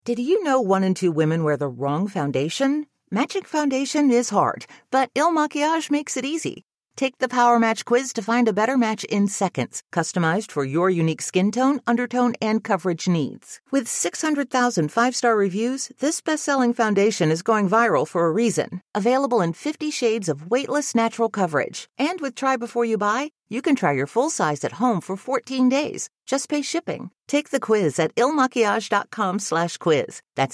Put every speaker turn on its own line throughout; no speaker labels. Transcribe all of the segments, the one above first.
Did you know 1 in 2 women wear the wrong foundation? Matching foundation is hard, but Il Makiage makes it easy. Take the Power Match quiz to find a better match in seconds, customized for your unique skin tone, undertone, and coverage needs. With 600,000 5-star reviews, this best-selling foundation is going viral for a reason. Available in 50 shades of weightless natural coverage. And with Try Before You Buy, you can try your full size at home for 14 days. Just pay shipping. Take the quiz at ilmakiage.com/quiz. That's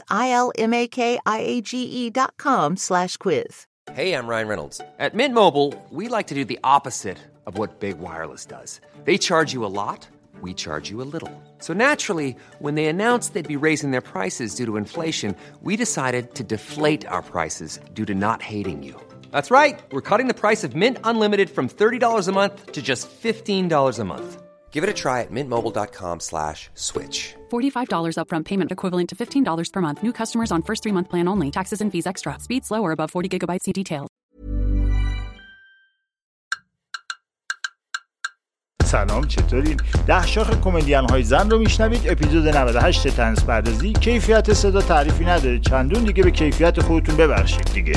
ILMAKIAGE.com/quiz.
Hey, I'm Ryan Reynolds. At Mint Mobile, we like to do the opposite of what Big Wireless does. They charge you a lot, we charge you a little. So naturally, when they announced they'd be raising their prices due to inflation, we decided to deflate our prices due to not hating you. That's right. We're cutting the price of Mint Unlimited from $30 a month to just $15 a month. Give it a try at mintmobile.com/switch.
$45 upfront payment equivalent to $15 per month. New customers on first 3-month plan only. Taxes and fees extra. Speed slower above 40 gigabytes. See details.
سلام، چطورین؟ 10 شاخ کمدین های زن رو میشنوید. اپیزود 98 طنز پردازی. کیفیت صدا تعریفی نداره، چندون دیگه به کیفیت خودتون ببخشید دیگه.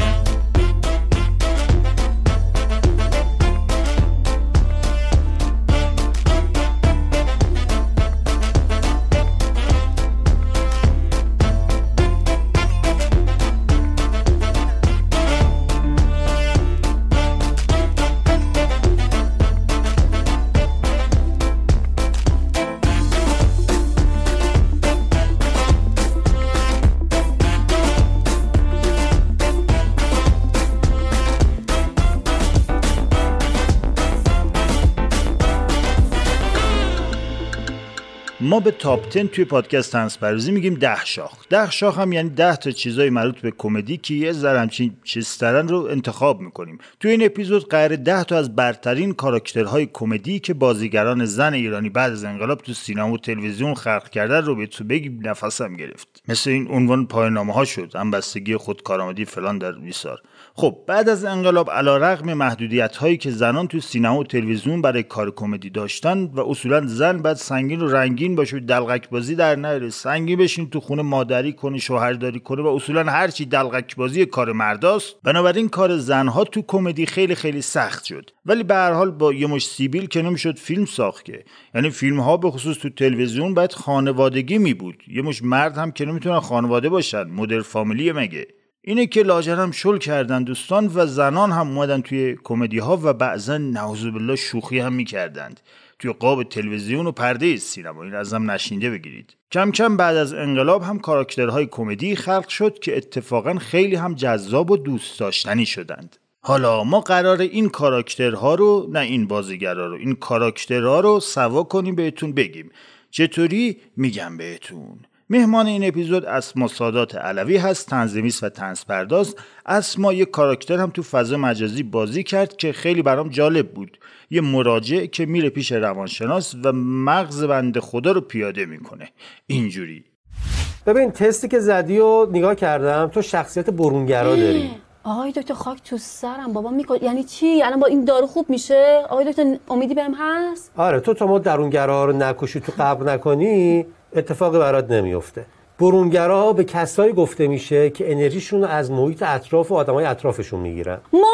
ما به تاپ 10 توی پادکست طنز پردازی میگیم 10 شاخ. 10 شاخ هم یعنی 10 تا چیزای مربوط به کمدی که یه ذره همچین چیزترن رو انتخاب میکنیم. توی این اپیزود قراره 10 تا از برترین کاراکترهای کمدی که بازیگران زن ایرانی بعد از انقلاب تو سینما و تلویزیون خلق کردن رو به تو بگیم، نفسم گرفت. مثل این عنوان پایان‌نامه‌ها شد، همبستگی خودکارآمدی فلان در ویسار. خب بعد از انقلاب علیرغم محدودیت‌هایی که زنان تو سینما و تلویزیون برای کار کمدی داشتن و اصولا زن بعد سنگین و رنگین باشه، دلقک بازی در نیاره، سنگین بشین تو خونه مادری کنه، شوهرداری کنه و اصولا هر چی دلقک بازی کار مرداست. بنابراین کار زنها تو کمدی خیلی خیلی سخت شد. ولی به هر حال با یه مش سیبیل که نمیشد فیلم ساخت که. یعنی فیلم‌ها به خصوص تو تلویزیون باید خانوادگی می بود. یه مش مرد هم که نمیتونن خانواده باشن، مدر فامیلی مگه. اینه که لاجرم شل کردن دوستان و زنان هم اومدن توی کمدی ها و بعضا نعوذ بالله شوخی هم میکردند توی قاب تلویزیون و پرده سینما. این ازم نشینده بگیرید. کم کم بعد از انقلاب هم کاراکترهای کمدی خلق شد که اتفاقا خیلی هم جذاب و دوست داشتنی شدند. حالا ما قراره این کاراکترها رو، نه این بازیگرا رو، این کاراکترها رو سوا کنیم بهتون بگیم. چطوری؟ میگم بهتون. مهمان این اپیزود اسما سادات علوی هست، طنزنویس و طنزپرداز. اسما یک کاراکتر هم تو فضا مجازی بازی کرد که خیلی برام جالب بود. یه مراجع که میره پیش روانشناس و مغز بنده خدا رو پیاده میکنه. اینجوری.
ببین تستی که زدی و نگاه کردم، تو شخصیت برونگرا داری.
آقای دکتر خاک تو سرم بابا میکنه. یعنی چی؟ الان با این دارو خوب میشه؟ آقای دکتر امیدی بهم هست؟
آره تو ما درونگرا رو نکشی، تو قبر نکنی، اتفاقی برات نمیفته. برونگرا به کسایی گفته میشه که انرژیشون رو از محیط اطراف و آدمای اطرافشون میگیرن.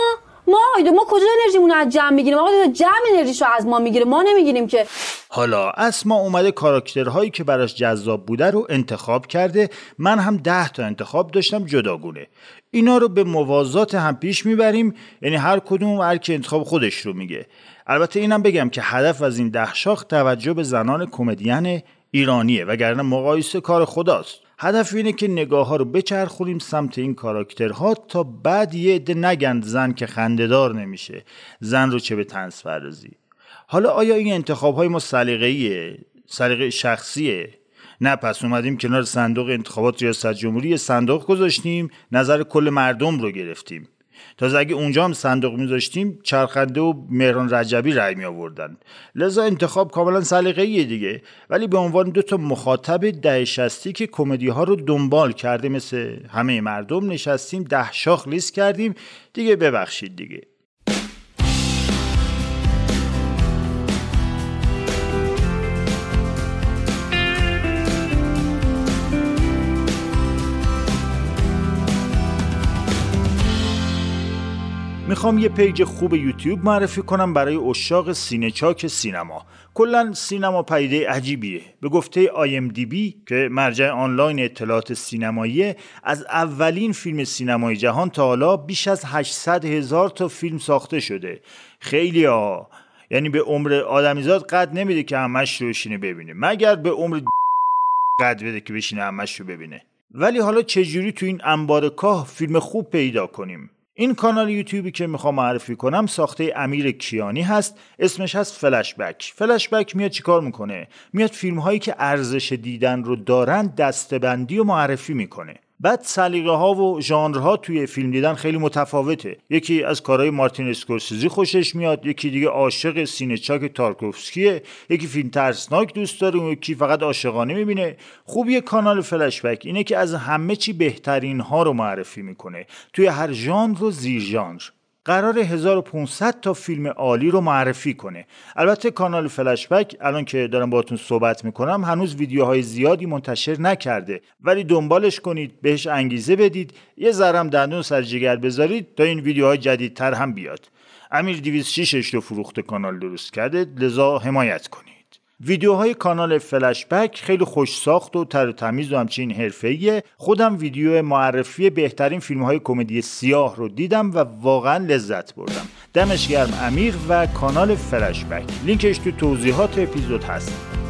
ما کجا انرژیمون رو از جمع میگیریم؟ آقا جمع انرژیشو از ما میگیره، ما نمیگیریم که.
حالا اسما اومده کاراکترهایی که براش جذاب بوده رو انتخاب کرده. من هم 10 تا انتخاب داشتم جداگونه. اینا رو به موازات هم پیش میبریم، یعنی هر کدوم هر کی انتخاب خودش رو میگه. البته اینم بگم که هدف از این 10 شاخ توجه به زنان کمدین ایرانیه، وگرنه مقایسه کار خداست. هدف اینه که نگاه ها رو بچرخونیم سمت این کاراکترها تا بعد یه عده نگند زن که خنده‌دار نمیشه، زن رو چه به طنز پردازی. حالا آیا این انتخاب های ما سلیقه‌ایه؟ سلیقه شخصیه؟ نه، پس اومدیم کنار صندوق انتخابات ریاست جمهوری صندوق گذاشتیم، نظر کل مردم رو گرفتیم. تازه اگه اونجا هم صندوق میذاشتیم چرخنده و مهران رجبی رأی می آوردن. لذا انتخاب کاملا سلیقه‌ایه دیگه، ولی به عنوان 2 تا مخاطب 10-60 که کمدی ها رو دنبال کرده مثل همه مردم نشستیم 10 شاخ لیست کردیم دیگه. ببخشید دیگه. میخوام یه پیج خوب یوتیوب معرفی کنم برای عشاق سینه‌چاک سینما. کلاً سینما پدیده عجیبیه. به گفته IMDb که مرجع آنلاین اطلاعات سینمایی، از اولین فیلم سینمای جهان تا حالا بیش از 800,000 تا فیلم ساخته شده. خیلی ها، یعنی به عمر آدمیزاد قد نمیده که همش رو بشینه ببینه، مگر به عمر قد بده که بشینه همش رو ببینه. ولی حالا چجوری تو این انبار کاه فیلم خوب پیدا کنیم؟ این کانال یوتیوبی که میخوام معرفی کنم ساخته امیر کیانی هست، اسمش هست فلشبک. فلشبک میاد چیکار میکنه؟ میاد فیلم هایی که ارزش دیدن رو دارن دسته‌بندی و معرفی میکنه. بعد سلیقه ها و ژانرها توی فیلم دیدن خیلی متفاوته. یکی از کارهای مارتین اسکورسیزی خوشش میاد، یکی دیگه عاشق سینه‌چاک تارکوفسکیه، یکی فیلم ترسناک دوست داره، اون یکی فقط عاشقانه میبینه. خوبی کانال فلشبک اینه که از همه چی بهترین ها رو معرفی میکنه توی هر ژانر و زیر ژانر. قرار 1500 تا فیلم عالی رو معرفی کنه. البته کانال فلشبک الان که دارم باهاتون صحبت میکنم هنوز ویدیوهای زیادی منتشر نکرده، ولی دنبالش کنید، بهش انگیزه بدید، یه ذرم دندون سر جگر بذارید تا این ویدیوهای جدیدتر هم بیاد. امیر 206 رو فروخته کانال درست کرده، لذا حمایت کنید. ویدیوهای کانال فلشبک خیلی خوش ساخت و تر و تمیز و همچنین حرفه‌ایه. خودم ویدیو معرفی بهترین فیلم‌های کمدی سیاه رو دیدم و واقعا لذت بردم. دمش گرم امیر و کانال فلشبک. لینکش تو توضیحات اپیزود هست.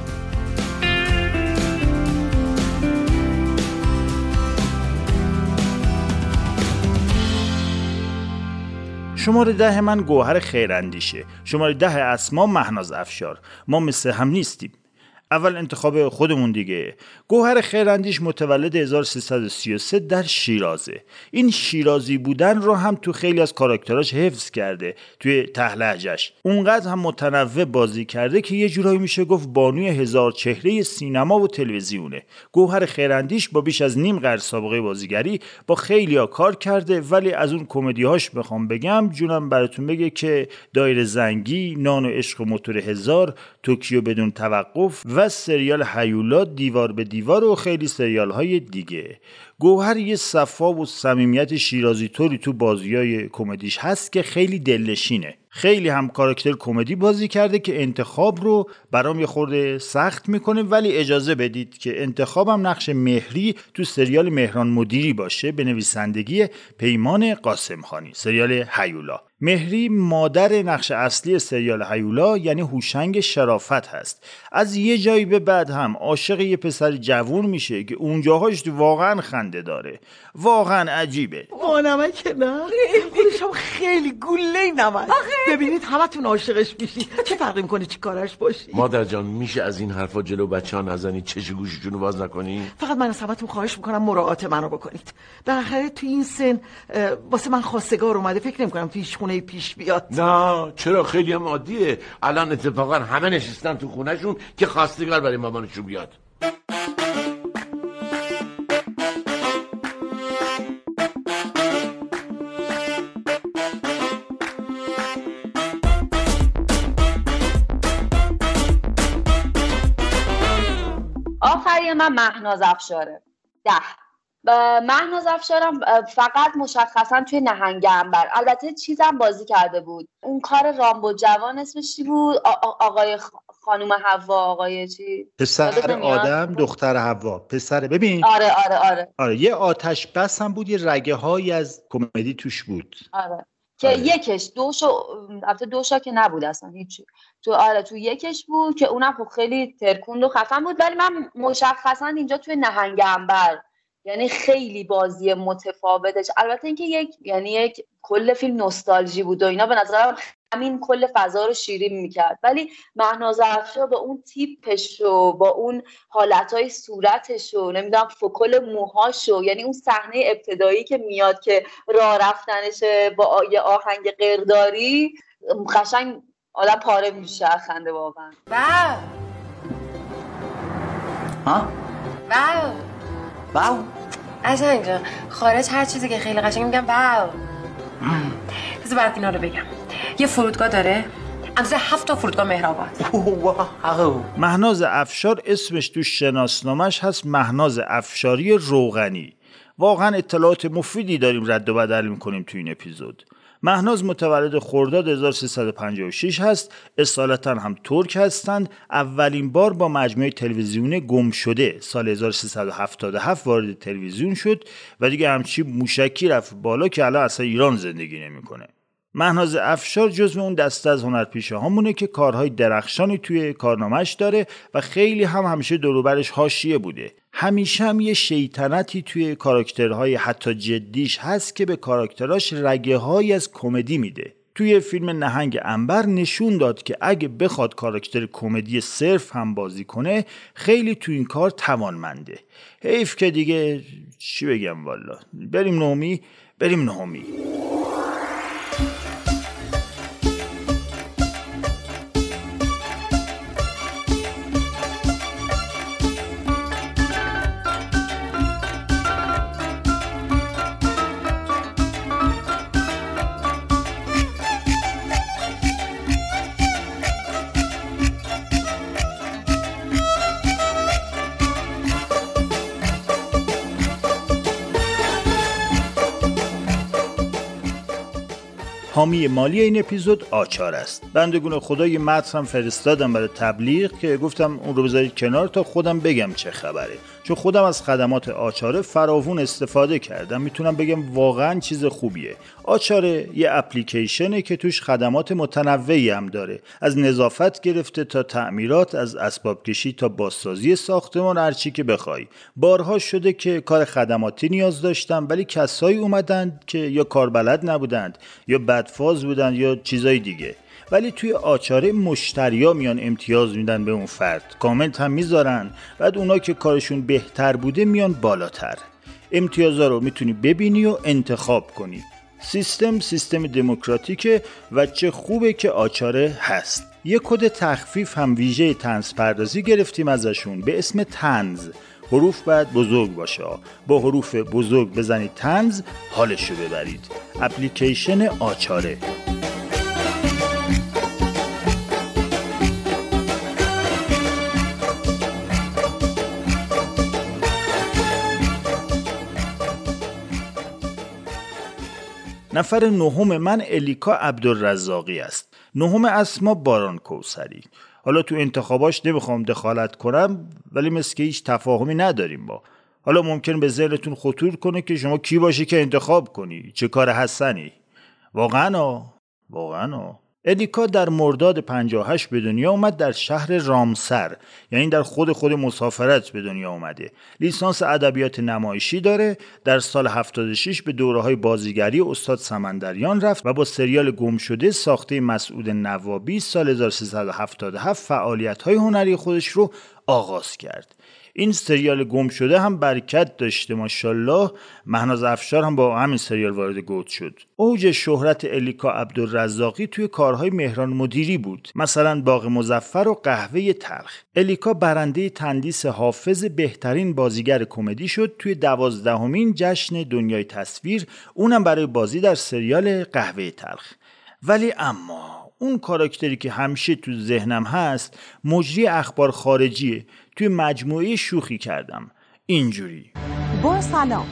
شماره 10 من گوهر خیراندیشه. شماره 10 اسما مهناز افشار. ما مثل هم نیستیم. اول انتخاب خودمون دیگه. گوهر خیراندیش متولد 1333 در شیرازه. این شیرازی بودن رو هم تو خیلی از کاراکتراش حفظ کرده توی ته‌لهجه‌اش. اونقدر هم متنوع بازی کرده که یه جورایی میشه گفت بانوی هزار چهره سینما و تلویزیونه. گوهر خیراندیش با بیش از نیم قرن سابقه بازیگری با خیلیا کار کرده، ولی از اون کمدی‌هاش بخوام بگم جونم براتون بگه که دایره زنگی، نان و عشق و موتور هزار، توکیو بدون توقف و سریال هیولا، دیوار به دیوار و خیلی سریال های دیگه. گوهر یه صفا و صمیمیت شیرازی طوری تو بازیای کمدیش هست که خیلی دلنشینه. خیلی هم کاراکتر کمدی بازی کرده که انتخاب رو برام یه خورده سخت میکنه، ولی اجازه بدید که انتخابم نقش مهری تو سریال مهران مدیری باشه به نویسندگی پیمان قاسمخانی، سریال هیولا. مهری مادر نقش اصلی سریال هیولا یعنی هوشنگ شرافت هست. از یه جایی به بعد هم عاشق یه پسر جوون میشه که اونجاهاش واقعا خنده داره. واقعا عجیبه.
نمک نه؟ خودش هم خیلی گله نمک. ببینید همتون عاشقش میشی، چه فرقی میکنه چی کارش باشی؟
مادر جان میشه از این حرفا جلو بچه‌ها نزنید، چش گوششونو باز نکنی؟
فقط من از همتون خواهش میکنم مراعات منو بکنید. بالاخره تو این سن واسه من خواستگار اومده، فکر نمیکنم تو هیچ خونه پیش بیاد.
نه چرا، خیلی هم عادیه. الان اتفاقا همه نشستن تو خونهشون که خواستگار برای مامانشون بیاد.
آخری من مهناز افشاره. 10. مهناز افشارم فقط مشخصا توی نهنگ عنبر. البته چیزم بازی کرده بود، اون کار رامبو جوان اسمش چی بود؟ آقای خانوم حوا، آقای چی؟
پسر آدم دختر حوا. پسر ببین آره یه آتش بس هم بود، یه رگه هایی از کمدی توش بود.
که یکش دوشا که نبود اصلا هیچی. تو یکش بود که اونم خب خیلی ترکوند و خفن بود، ولی من مشخصا اینجا توی نهنگ عنبر، یعنی خیلی بازی متفاوتش. البته اینکه یک کل فیلم نوستالژی بود و اینا، به نظرم همین کل فضا رو شیرین میکرد. ولی مهناز افشار با اون تیپش و با اون حالتهای صورتش و نمیدونم فکل موهاشو، یعنی اون صحنه ابتدایی که میاد که راه رفتنشه با یه آهنگ قرداری، قشنگ آدم پاره میشه خنده واقعا.
واو اصلا اینجا خارج هر چیزی که خیلی قشنگ میگم واو. بذار برات اینا رو بگم. یه فرودگاه داره، اندازه 7 تا فرودگاه مهرآباد.
مهناز افشار اسمش تو شناسنامش هست مهناز افشاری روغنی. واقعا اطلاعات مفیدی داریم رد و بدل میکنیم تو این اپیزود. مهناز متولد خرداد 1356 هست، اصالتا هم ترک هستند. اولین بار با مجموعه تلویزیون گم شده سال 1377 وارد تلویزیون شد و دیگه همچی موشکی رفت بالا که الان اصلا ایران زندگی نمیکنه. مهناز افشار جزو اون دسته از هنرپیشه هامونه که کارهای درخشانی توی کارنامه‌اش داره و خیلی همیشه دور و برش حاشیه بوده. همیشه هم یه شیطنتی توی کاراکترهای حتی جدیش هست که به کاراکتراش رگه‌هایی از کمدی میده. توی فیلم نهنگ عنبر نشون داد که اگه بخواد کاراکتر کمدی صرف هم بازی کنه خیلی تو این کار توانمنده. حیف که دیگه چی بگم والا. بریم نهمی. حامی مالی این اپیزود آچار است. بندگون خدا یه متن فرستادم برای تبلیغ که گفتم اون رو بذارید کنار تا خودم بگم چه خبره، چون خودم از خدمات آچاره فراوون استفاده کردم. میتونم بگم واقعا چیز خوبیه. آچاره یه اپلیکیشنه که توش خدمات متنوعی هم داره، از نظافت گرفته تا تعمیرات، از اسباب کشی تا بازسازی ساختمان، هر چی که بخوای. بارها شده که کار خدماتی نیاز داشتم ولی کسایی اومدن که یا کاربلد نبودند یا بدفاز بودن یا چیزای دیگه، ولی توی آچاره مشتریا میان امتیاز میدن به اون فرد، کامنت هم میذارن، بعد اونا که کارشون بهتر بوده میان بالاتر. امتیازا رو میتونی ببینی و انتخاب کنی. سیستم دموکراتیکه و چه خوبه که آچاره هست. یه کد تخفیف هم ویژه طنز پردازی گرفتیم ازشون به اسم طنز. حروف باید بزرگ باشه، با حروف بزرگ بزنید طنز، حالشو ببرید. اپلیکیشن آچاره. نفر نهم من الیکا عبدالرزاقی است. نهم اسما باران کوثری. حالا تو انتخاباش نمیخوام دخالت کنم ولی مثل که هیچ تفاهمی نداریم با. حالا ممکن به ذهنتون خطور کنه که شما کی باشی که انتخاب کنی؟ چه کار حسنی؟ واقعا الیکا در مرداد 58 به دنیا اومد در شهر رامسر، یعنی در خود مسافرت به دنیا اومده. لیسانس ادبیات نمایشی داره. در سال 76 به دوره‌های بازیگری استاد سمندریان رفت و با سریال گم شده ساخته مسعود نوابی سال 1377 فعالیت‌های هنری خودش رو آغاز کرد. این سریال گم شده هم برکت داشته ماشاءالله. مهناز افشار هم با همین سریال وارد گوت شد. اوج شهرت الیکا عبدالرزاقی توی کارهای مهران مدیری بود، مثلا باغ مظفر و قهوه تلخ. الیکا برنده تندیس حافظ بهترین بازیگر کمدی شد توی 12مین جشن دنیای تصویر، اونم برای بازی در سریال قهوه تلخ. ولی اما اون کاراکتری که همیشه تو ذهنم هست مجری اخبار خارجیه. توی مجموعه شوخی کردم اینجوری:
با سلام،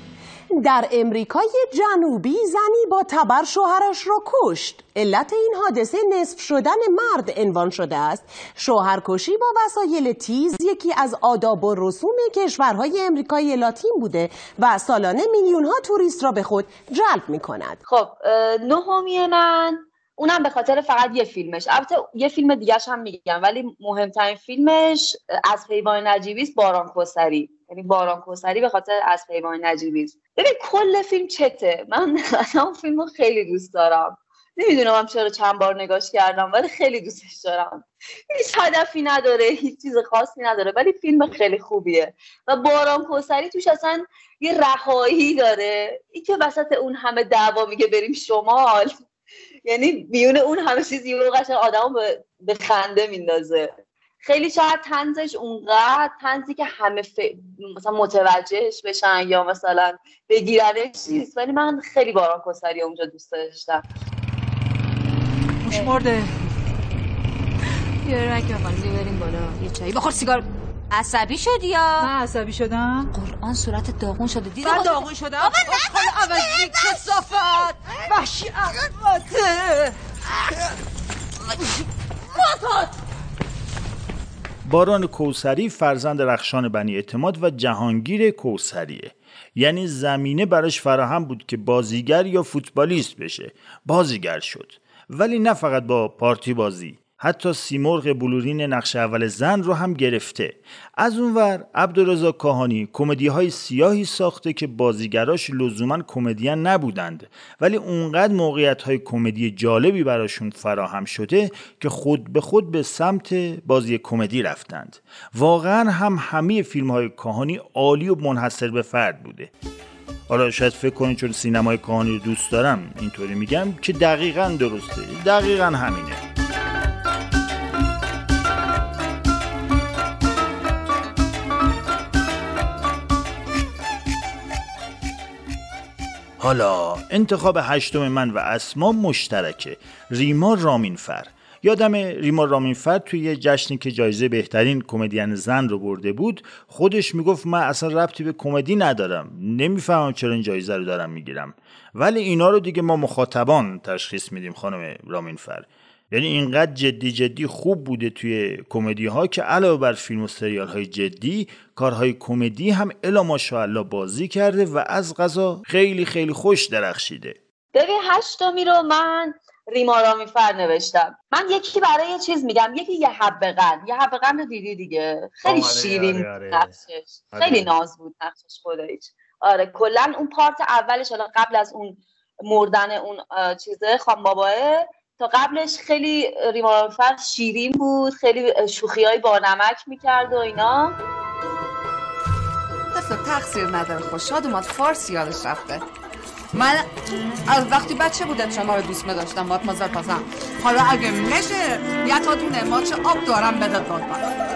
در امریکای جنوبی زنی با تبر شوهرش را کشت. علت این حادثه نصف شدن مرد عنوان شده است. شوهرکشی با وسایل تیز یکی از آداب و رسوم کشورهای امریکای لاتین بوده و سالانه میلیون‌ها توریست را به خود جلب می‌کند.
خب نهمی من اونم به خاطر فقط یه فیلمش، البته یه فیلم دیگه‌ش هم میگم ولی مهمترین فیلمش از پیمان نجیبی است، باران کوثری. یعنی باران کوثری به خاطر از پیمان نجیبی است. ببین کل فیلم چته، من اون فیلمو خیلی دوست دارم. نمیدونم هم چرا چند بار نگاش کردم ولی خیلی دوستش دارم. هیچ هدفی نداره، هیچ چیز خاصی نداره ولی فیلم خیلی خوبیه و باران کوثری توش اصلا یه رهایی داره. این که وسط اون همه دعوا میگه بریم شمال، یعنی میونه اون همه چیز یه قشنگ آدمو به خنده میندازه. خیلی شاید طنزش اونقدر طنزی که همه مثلا متوجهش بشن یا مثلا بگیرنش نیست، ولی من خیلی باران کوثری اونجا دوست داشتم.
موش مرده. یه رنگ بخوام بریم بالا، یه چایی بخور، سیگار عصبی شدی یا؟
نه عصبی شدم.
قرآن صورت داغون شده. دیدی
من داغون شدم؟ بابا نه عوضی کثافت وحشی احمده.
باران کوثری فرزند رخشان بنی اعتماد و جهانگیر کوثریه. یعنی زمینه براش فراهم بود که بازیگر یا فوتبالیست بشه. بازیگر شد. ولی نه فقط با پارتی بازی، حتی سیمرغ بلورین نقش اول زن رو هم گرفته. از اونور عبدالرضا کاهانی کمدی‌های سیاهی ساخته که بازیگراش لزوماً کمدین نبودند، ولی اونقدر موقعیت‌های کمدی جالبی براشون فراهم شده که خود به خود به سمت بازی کمدی رفتند. واقعاً هم همه فیلم‌های کاهانی عالی و منحصر به فرد بوده. حالا شاید فکر کنید چون سینمای کاهانی رو دوست دارم اینطوری میگم که دقیقاً درسته. دقیقاً همینه. حالا انتخاب هشتم من و اسما مشترکه. ریما رامینفر. یادم ریما رامینفر توی یه جشنی که جایزه بهترین کمدین زن رو برده بود خودش میگفت من اصلا ربطی به کمدی ندارم، نمیفهمم چرا این جایزه رو دارم میگیرم. ولی اینا رو دیگه ما مخاطبان تشخیص میدیم خانم رامینفر. یعنی اینقدر جدی خوب بوده توی کمدی ها که علاوه بر فیلم و سریال های جدی کارهای کمدی هم الا ماشاءالله بازی کرده و از قضا خیلی خوش درخشیده.
ببین هشتمی رو من ریما رامینفر نوشتم. من یکی برای چیز میگم، یکی یه حبه قند رو دیدی دیگه، خیلی شیرین نقشش، خیلی ناز بود نقشش خودش. آره کلا اون پارت اولش حالا قبل از اون مردن اون چیزه خان باباه تا قبلش خیلی ریما رامینفر شیرین بود، خیلی شوخیای با نمک میکرد و اینا.
تقصیر نداره، خوشحال اومد فارسی یادش رفته. من از وقتی بچه بودم شما رو دوست می‌داشتم، باید مزار پاسم. حالا اگه میشه یه تا دونه ماچ آب دارم بده لطفا.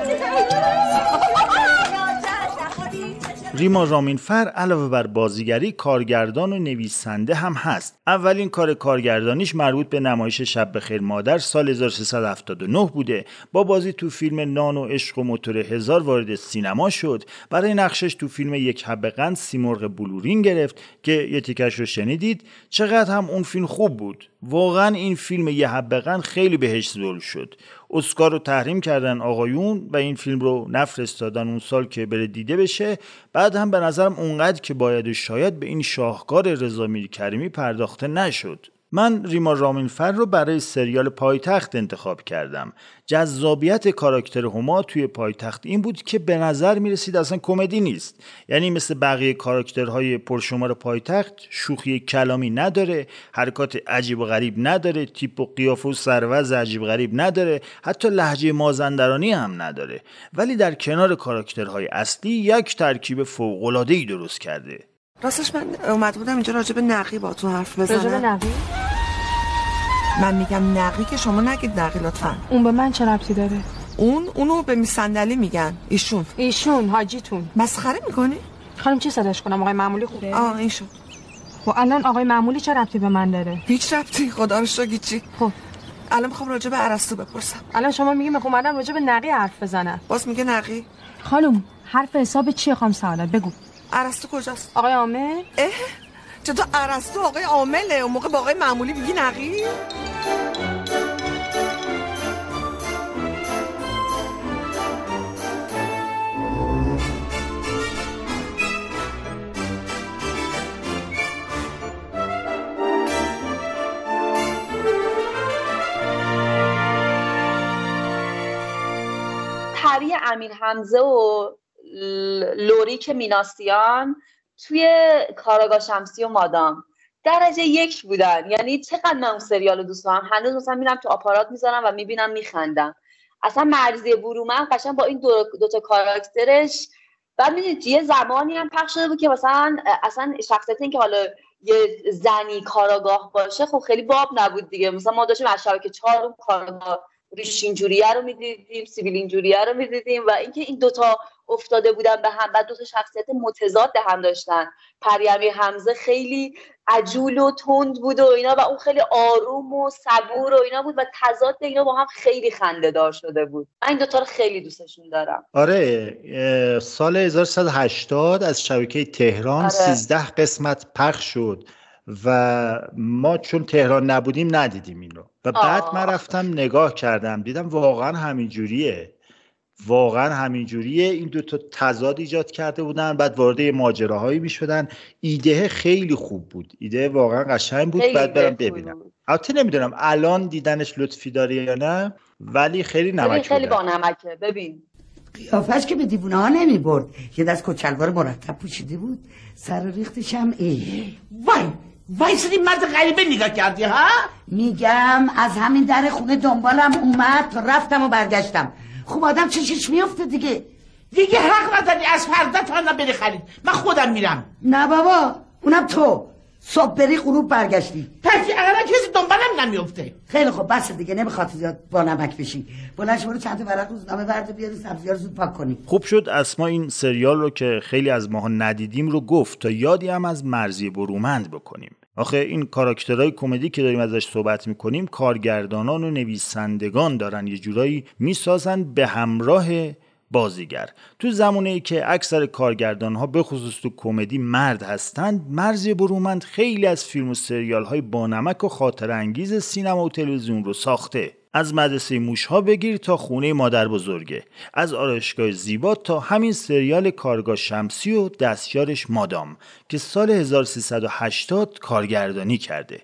ریما رامینفر علاوه بر بازیگری کارگردان و نویسنده هم هست. اولین کار کارگردانیش مربوط به نمایش شب بخیر مادر سال 1379 بوده. با بازی تو فیلم نان و عشق و موتور 1000 وارد سینما شد. برای نقشش تو فیلم یک حبه قند سیمرغ بلورین گرفت که یه تیکش رو شنیدید. چقدر هم اون فیلم خوب بود. واقعا این فیلم یه حبه قند خیلی بهش ظلم شد. اسکار رو تحریم کردن آقایون و این فیلم رو نفرستادن اون سال که بره دیده بشه. بعد هم به نظرم اونقدر که باید و شاید به این شاهکار رضا میرکریمی پرداخته نشد. من ریما رامینفر رو برای سریال پایتخت انتخاب کردم. جذابیت کاراکتر هما توی پایتخت این بود که به نظر میرسید اصلا کمدی نیست. یعنی مثل بقیه کاراکترهای پرشمار پایتخت شوخی کلامی نداره، حرکات عجیب و غریب نداره، تیپ و قیافه و سروز عجیب و غریب نداره، حتی لهجه مازندرانی هم نداره. ولی در کنار کاراکترهای اصلی یک ترکیب فوق‌العاده‌ای درست کرده.
راستش من اومده بودم اینجا راجب نقی با تو حرف بزنم.
راجب نقی؟
من میگم نقی که شما نگید نقی لطفا.
اون به من چه ربطی داره؟
اونو به میس صندلی میگن. ایشون حاجیتون. مسخره میکنی؟
خانم چی صداش کنم؟ آقای معمولی خوبه؟
این شد.
و الان آقای معمولی چه ربطی به من داره؟
هیچ ربطی، خدا رو شکر هیچی.
خب
الان میخوام راجب ارسطو بپرسم.
الان شما میگی میخوام الان راجب نقی حرف بزنم.
باز میگه نقی؟
خانم حرف حساب چیه خانم سعادت بگو.
ارسطو کجاست؟
آقای عامل؟
چطور ارسطو آقای عامله اون موقع با آقای معمولی میگی نقی؟
پری امین حمزه و لوریک میناسیان توی کاراگاه شمسی و مادام درجه 1 بودن. یعنی چقدر من اون سریال رو دوست دارم، هنوز مثلا میرم تو آپارات میذارم و میبینم میخندم. اصلا مرضیه برومند قشنگ با این دو تا کاراکترش. بعد میدونید یه زمانی هم پخش شده بود که مثلا اصلا شخصیت این که حالا یه زنی کاراگاه باشه خب خیلی باب نبود دیگه. مثلا ما داشتیم از شبکه 4 اون کاراگاه ریش اینجوریه رو میدیدیم، سیبیل اینجوریه رو میدیدیم و اینکه این دوتا افتاده بودن به هم و 2 تا شخصیت متضاد هم داشتن. پریامیر حمزه خیلی عجول و تند بود و اینا و اون خیلی آروم و صبور و اینا بود و تضاد اینا با هم خیلی خنده‌دار شده بود. من این 2 تا رو خیلی دوستشون دارم.
آره سال 1380 از شبکه تهران 13 قسمت پخش شد و ما چون تهران نبودیم ندیدیم این رو و بعد من رفتم نگاه کردم دیدم واقعا همینجوریه. این 2 تا تضاد ایجاد کرده بودن، بعد وارد ماجراهایی میشدن. ایده خیلی خوب بود، ایده واقعا قشنگ بود. بعد برم ببینم. البته نمیدونم الان دیدنش لطفی داره یا نه، ولی خیلی نمک
خیلی با نمکه. ببین
قیافش که به دیوونه ها نمی برد. یه دست کچلوار مرتب پوشیده بود، سر و ریختش هم وای سری مرد غریبه نگاه کردی ها؟ میگم از همین در خونه دنبالم اومد تا رفتم و برگشتم. خوب آدم چشش میفته دیگه حق نداری از فردا تا بری خرید. من خودم میرم. نه بابا اونم تو صبح بری غروب برگشتی. پس اگر کسی دنبالم نمیفته. خیلی خوب بس دیگه نمیخواد زیاد با نمک بشی. بلنش برو چند تا ورق روزنامه برده بیاری سبزی‌ها رو زود پاک کنی.
خوب شد اسما این سریال رو که خیلی از ماها ندیدیم رو گفت تا یادی هم از مرزی برومند بکنیم. آخه این کاراکترهای کمدی که داریم ازش صحبت میکنیم کارگردانان و نویسندگان دارن یه جورایی میسازن به همراه بازیگر. تو زمانه‌ای که اکثر کارگردان‌ها به خصوص تو کمدی مرد هستند، مرزی برومند خیلی از فیلم و سریال‌های بانمک و خاطره انگیز سینما و تلویزیون رو ساخته. از مدرسه موش‌ها بگیر تا خونه مادر بزرگه، از آرایشگاه زیبا تا همین سریال کارگاه شمسی و دستیارش مادام که سال 1380 کارگردانی کرده.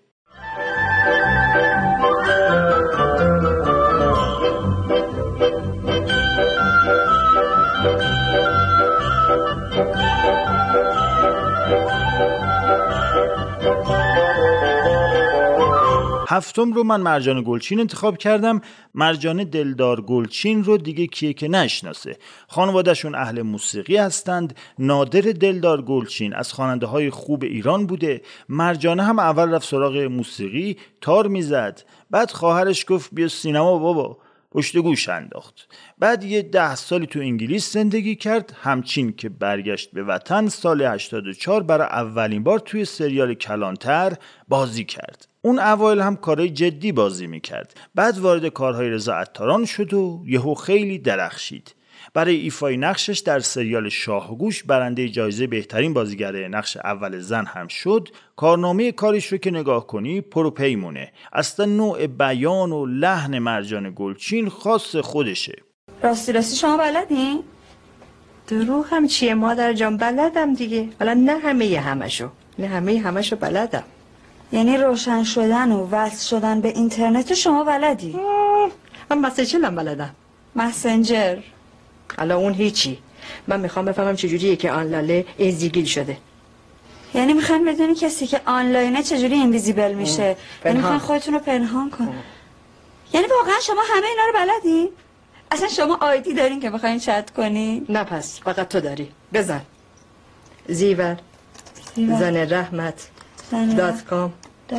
هفتم رو من مرجان گلچین انتخاب کردم. مرجان دلدار گلچین رو دیگه کیه که نشناسه. خانوادهشون اهل موسیقی هستند. نادر دلدار گلچین از خواننده های خوب ایران بوده. مرجانه هم اول رفت سراغ موسیقی، تار میزد. بعد خواهرش گفت بیا سینما بابا، پشت گوش انداخت. بعد یه 10 سالی تو انگلیس زندگی کرد. همچین که برگشت به وطن سال 84 برای اولین بار توی سریال کلانتر بازی کرد. اون اوایل هم کارهای جدی بازی میکرد. بعد وارد کارهای رضا عطاران شد و یهو خیلی درخشید. برای ایفای نقشش در سریال شاهگوش برنده جایزه بهترین بازیگر نقش اول زن هم شد. کارنامه کاریش رو که نگاه کنی پروپیمونه. اصلا نوع بیان و لحن مرجان گلچین خاص خودشه.
راستی شما بلدین؟ دروغ هم چیه مادر جان؟ بلدم دیگه. حالا نه همه بلدم.
یعنی روشن شدن و وصل شدن به اینترنت شما بلدی؟
من مسنجرم بلدم.
مسنجر؟
حالا اون هیچی. من میخوام بفهمم چجوریه که آنلاله اینزیگیل شده.
یعنی میخوام بدونی کسی که آنلاینه چجوری اینویزیبل میشه؟ یعنی میخوام خودتون رو پنهان کن. یعنی واقعا شما همه اینا رو بلدی؟ اصلا شما آیدی دارین که بخواین چت کنی؟
نه پس فقط تو داری. بزن زیور زن رحمت .com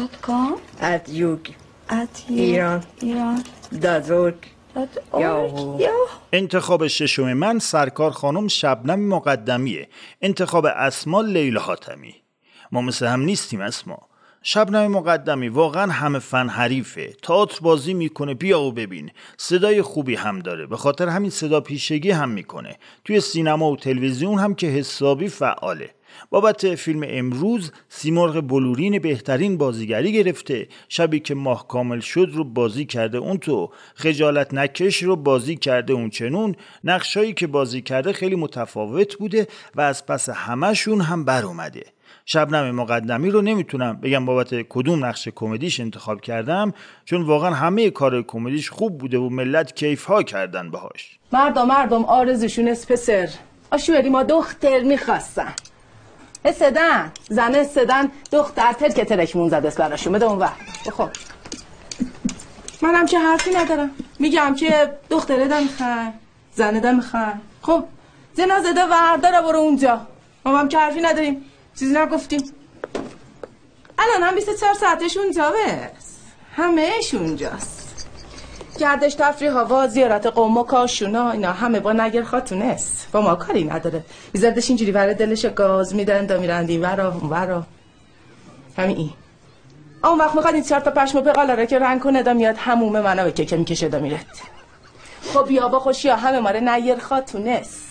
@Iran
انتخاب ششم من سرکار خانم شبنم مقدمیه. انتخاب اسما لیلا حاتمی. ما مثل هم نیستیم اسما. شبنم مقدمی واقعا همه فن حریفه. تئاتر بازی میکنه، بیا و ببین. صدای خوبی هم داره، به خاطر همین صدا پیشگی هم میکنه. توی سینما و تلویزیون هم که حسابی فعاله. بابت فیلم امروز سیمرغ بلورین بهترین بازیگری گرفته. شبی که ماه کامل شد رو بازی کرده اون تو. خجالت نکش رو بازی کرده اون چنون. نقشایی که بازی کرده خیلی متفاوت بوده و از پس همشون هم بر اومده. شبنم مقدمی رو نمیتونم بگم بابت کدوم نقش کمدیش انتخاب کردم، چون واقعا همه کار کمدیش خوب بوده و ملت کیف ها کردن باهاش.
مردم آرزوشون اسپسر آشوری ما دختر میخواستن. استدن زنه استدن دختر ترک ترکمون زد اس براشون بده اون وقت. خب منم چه حرفی ندارم، میگم که دختره دم میخوای زنه دم میخوای. خب زنا زده ورداره برو اونجا. ما هم چه حرفی نداریم، چیزی نگفتیم. الان هم 24 ساعتش اونجا بس، همهش اونجاست.
گردش تفریح هوا، زیارت قوم و کاشونا، اینا همه با نگر خاتون است. با ما کاری نداره. میزدش اینجوری برای دلش گاز میدن تا میرند این ورا اون ورا. همین این. اون وقت میخواد این 4 تا پشم بقاله که رنگ کنه دا میاد هموم منو به که میکشه دا میرد. خب بیا با خوشی ها همه ماره نیر خاتون است.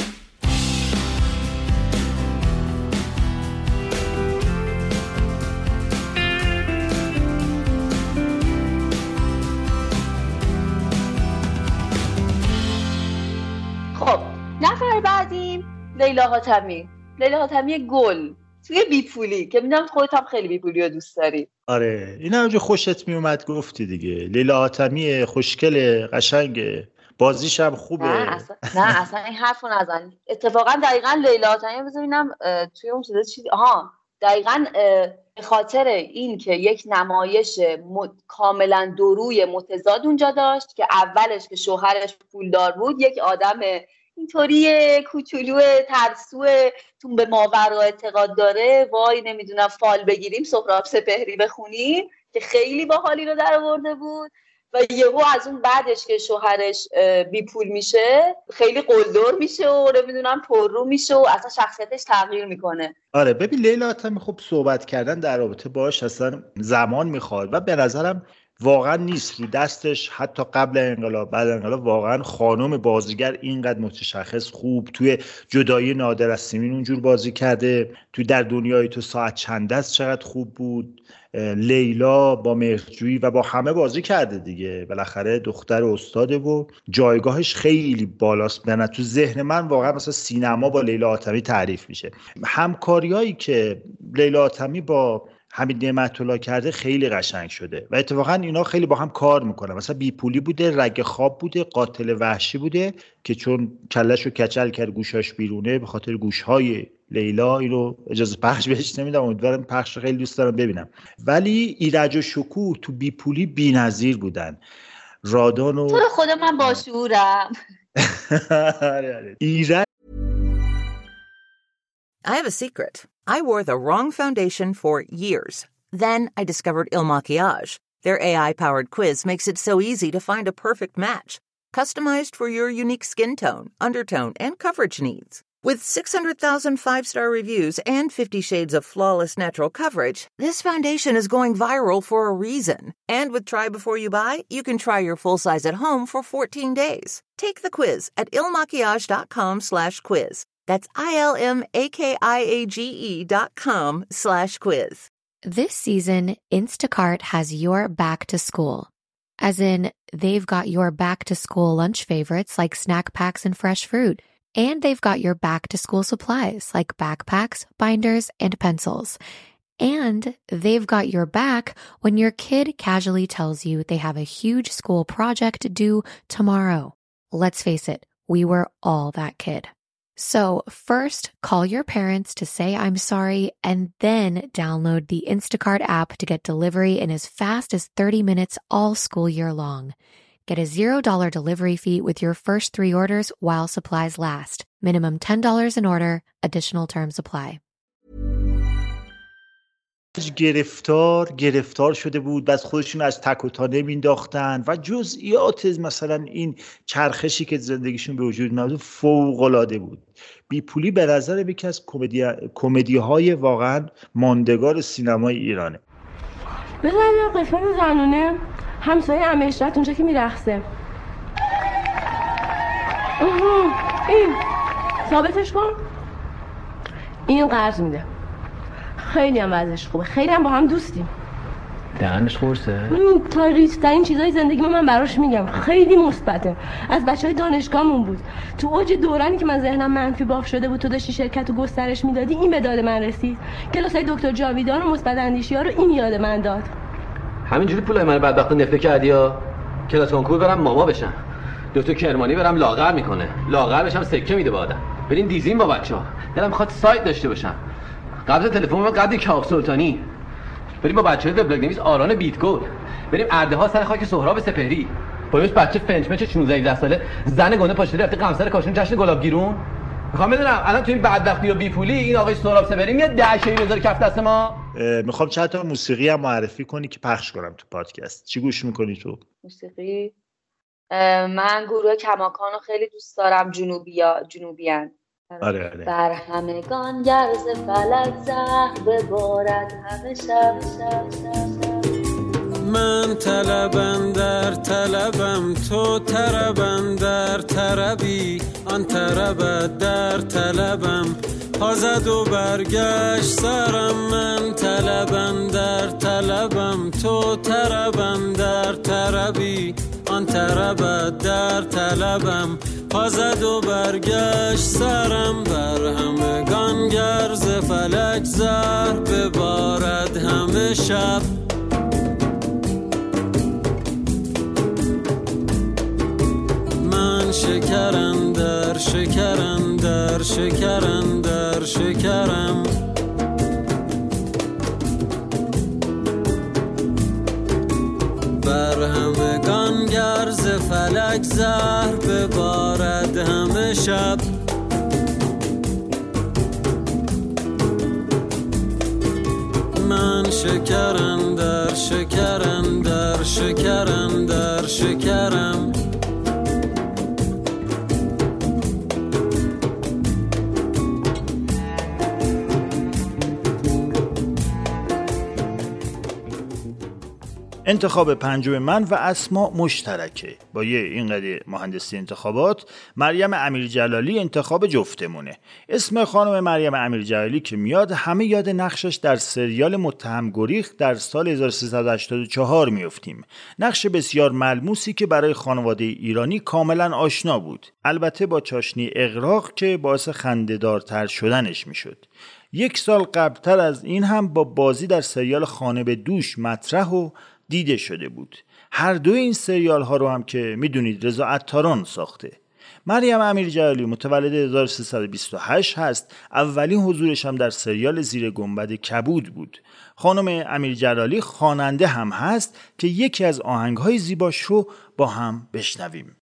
خب نفر بعدیم لیلا حاتمی. لیلا حاتمی گل توی بیپولی که میدونم خودت هم خیلی بیپولی رو دوست داری.
آره این همونجا خوشت میومد گفتی دیگه. لیلا حاتمی خوشگله، قشنگه، بازیش هم خوبه.
نه اصلا این حرفو نزن. اتفاقا دقیقاً لیلا حاتمی بذارینم توی اون چیزی دقیقاً به خاطر این که یک نمایش کاملا دوروی متضاد اونجا داشت که اولش که شوهرش پولدار بود، یک آدم اینطوری کوچولو ترسو تون به ماورا اعتقاد داره، وای نمیدونم فال بگیریم سهراب سپهری بخونیم، که خیلی باحالی رو در آورده بود و یهو از اون بعدش که شوهرش بی پول میشه خیلی قلدر میشه و نمیدونم پررو میشه و اصلا شخصیتش تغییر میکنه.
آره ببین لیلا حاتمی خب صحبت کردن در رابطه باهاش اصلا زمان میخواد و به نظرم واقعا نیست رو دستش. حتی قبل انقلاب بعد انقلاب واقعا خانم بازیگر اینقدر متشخص خوب توی جدایی نادر از سیمین اونجور بازی کرده، توی در دنیای تو ساعت چند است چقدر خوب بود. لیلا با مهرجویی و با همه بازی کرده دیگه، بالاخره دختر استاده و جایگاهش خیلی بالاست. نه تو ذهن من واقعا مثلا سینما با لیلا حاتمی تعریف میشه. همکاریایی که لیلا حاتمی با حمید نعمت‌الله کرده خیلی قشنگ شده و اتفاقا اینا خیلی با هم کار میکنن. مثلا بیپولی بوده، رگ خواب بوده، قاتل وحشی بوده که چون کلهشو کچل کرد گوشاش بیرونه به خاطر گوشهای لیلا اینو اجازه پخش بهش نمیدم، امیدوارم پخش خیلی دوست دارم ببینم. ولی ایرج و شکوه تو بیپولی بی‌نظیر بودن. رادان و
تو خود من با شعورم.
ایرج
I have a secret. I wore the wrong foundation for years. Then I discovered Il Makiage. Their AI-powered quiz makes it so easy to find a perfect match, customized for your unique skin tone, undertone, and coverage needs. With 600,000 five-star reviews and 50 shades of flawless natural coverage, this foundation is going viral for a reason. And with Try Before You Buy, you can try your full size at home for 14 days. Take the quiz at ilmakiage.com/quiz. That's ilmakiage.com/quiz.
This season, Instacart has your back to school. As in, they've got your back to school lunch favorites like snack packs and fresh fruit. And they've got your back to school supplies like backpacks, binders, and pencils. And they've got your back when your kid casually tells you they have a huge school project due tomorrow. Let's face it, we were all that kid. So first, call your parents to say I'm sorry and then download the Instacart app to get delivery in as fast as 30 minutes all school year long. Get a $0 delivery fee with your first 3 orders while supplies last. Minimum $10 in order. Additional terms apply.
گرفتار شده بود، بس خودشون از تک و تا نمینداختن و جزئیات مثلا این چرخشی که زندگیشون به وجود میاد فوق‌العاده بود. بیپولی به نظر یکی از کمدی‌های واقعا ماندگار سینمای ایرانه.
بذارید قسمت زنونه همسایه عمشرت اونجا که میرقصه. این ثابتش کن. این قرض میده. خیلی هم وضعش خوبه، خیلی هم با هم دوستیم.
دهنش خورسه؟
تاریخ‌ترین چیزای زندگی من براش میگم، خیلی مثبته. از بچهای دانشگاهمون بود. تو اوج دورانی که من ذهنم منفی باف شده بود، تو داشتی شرکت رو گسترش میدادی، این به داد من رسید. کلاسای دکتر جاویدان و مثبت اندیشی‌ها رو این یاد من داد.
همینجوری پولای من بدبخت نفله کردی یا کلاس کنکور برم ماما بشم، دکتر کرمانی برم لاغر میکنه، لاغر بشم سکه میده به آدم، بریم دیزین با بچه‌ها، دلم میخواد سایت داشته باشم، قبض تلفن من قد کاخ سلطانی، بریم با بچه‌های وبلاگ نویس آران بیتگول، بریم ارده‌ها سر خاک سهراب سپهری، با یه بچه فنچمچ 16 ساله زن گنده پاشده رفته قمصر کاشون جشن گلابگیرون. میخوام بدونم الان تو این بدبختی و بیپولی این آقای سهراب سپهری میاد 10 شی بذاره کف دست ما.
میخوام چند تا موسیقی هم معرفی کنی که پخش کنم تو پادکست. چی گوش میکنی تو؟
موسیقی من گروه کماکان رو خیلی دوست دارم. جنوبیان.
آره.
بر همگان گرز فلک زهر ببارد همه شب.
من طلبم در طلبم، تو طربم در طربی، آن طربت در طلبم، پازد و برگشت سرم. من طلبم در طلبم، تو طربم در طربی، آن طربت در طلبم، پازد و برگشت سرم. بر همگان گرز فلک زهر ببارد همه شب. من شکرم در شکرم در شکرم در شکرم، بر همگان گرز فلک زهر ببارد همه شب. من شکرم در شکرم در شکرم در شکرم.
انتخاب پنجم من و اسما مشترکه. با این قضیه مهندسی انتخابات، مریم امیرجلالی انتخاب جفتمونه. اسم خانم مریم امیرجلالی که میاد، همه یاد نقشش در سریال متهم گریخت در سال 1384 میافتیم. نقش بسیار ملموسی که برای خانواده ایرانی کاملا آشنا بود، البته با چاشنی اغراق که باعث خنده‌دارتر شدنش میشد. 1 سال قبلتر از این هم با بازی در سریال خانه به دوش مطرح و دیده شده بود. هر دو این سریال ها رو هم که میدونید رضا عطاران ساخته. مریم امیرجلالی متولد 1328 هست. اولین حضورش هم در سریال زیر گنبد کبود بود. خانم امیرجلالی خواننده هم هست که یکی از آهنگ‌های زیباش رو با هم بشنویم.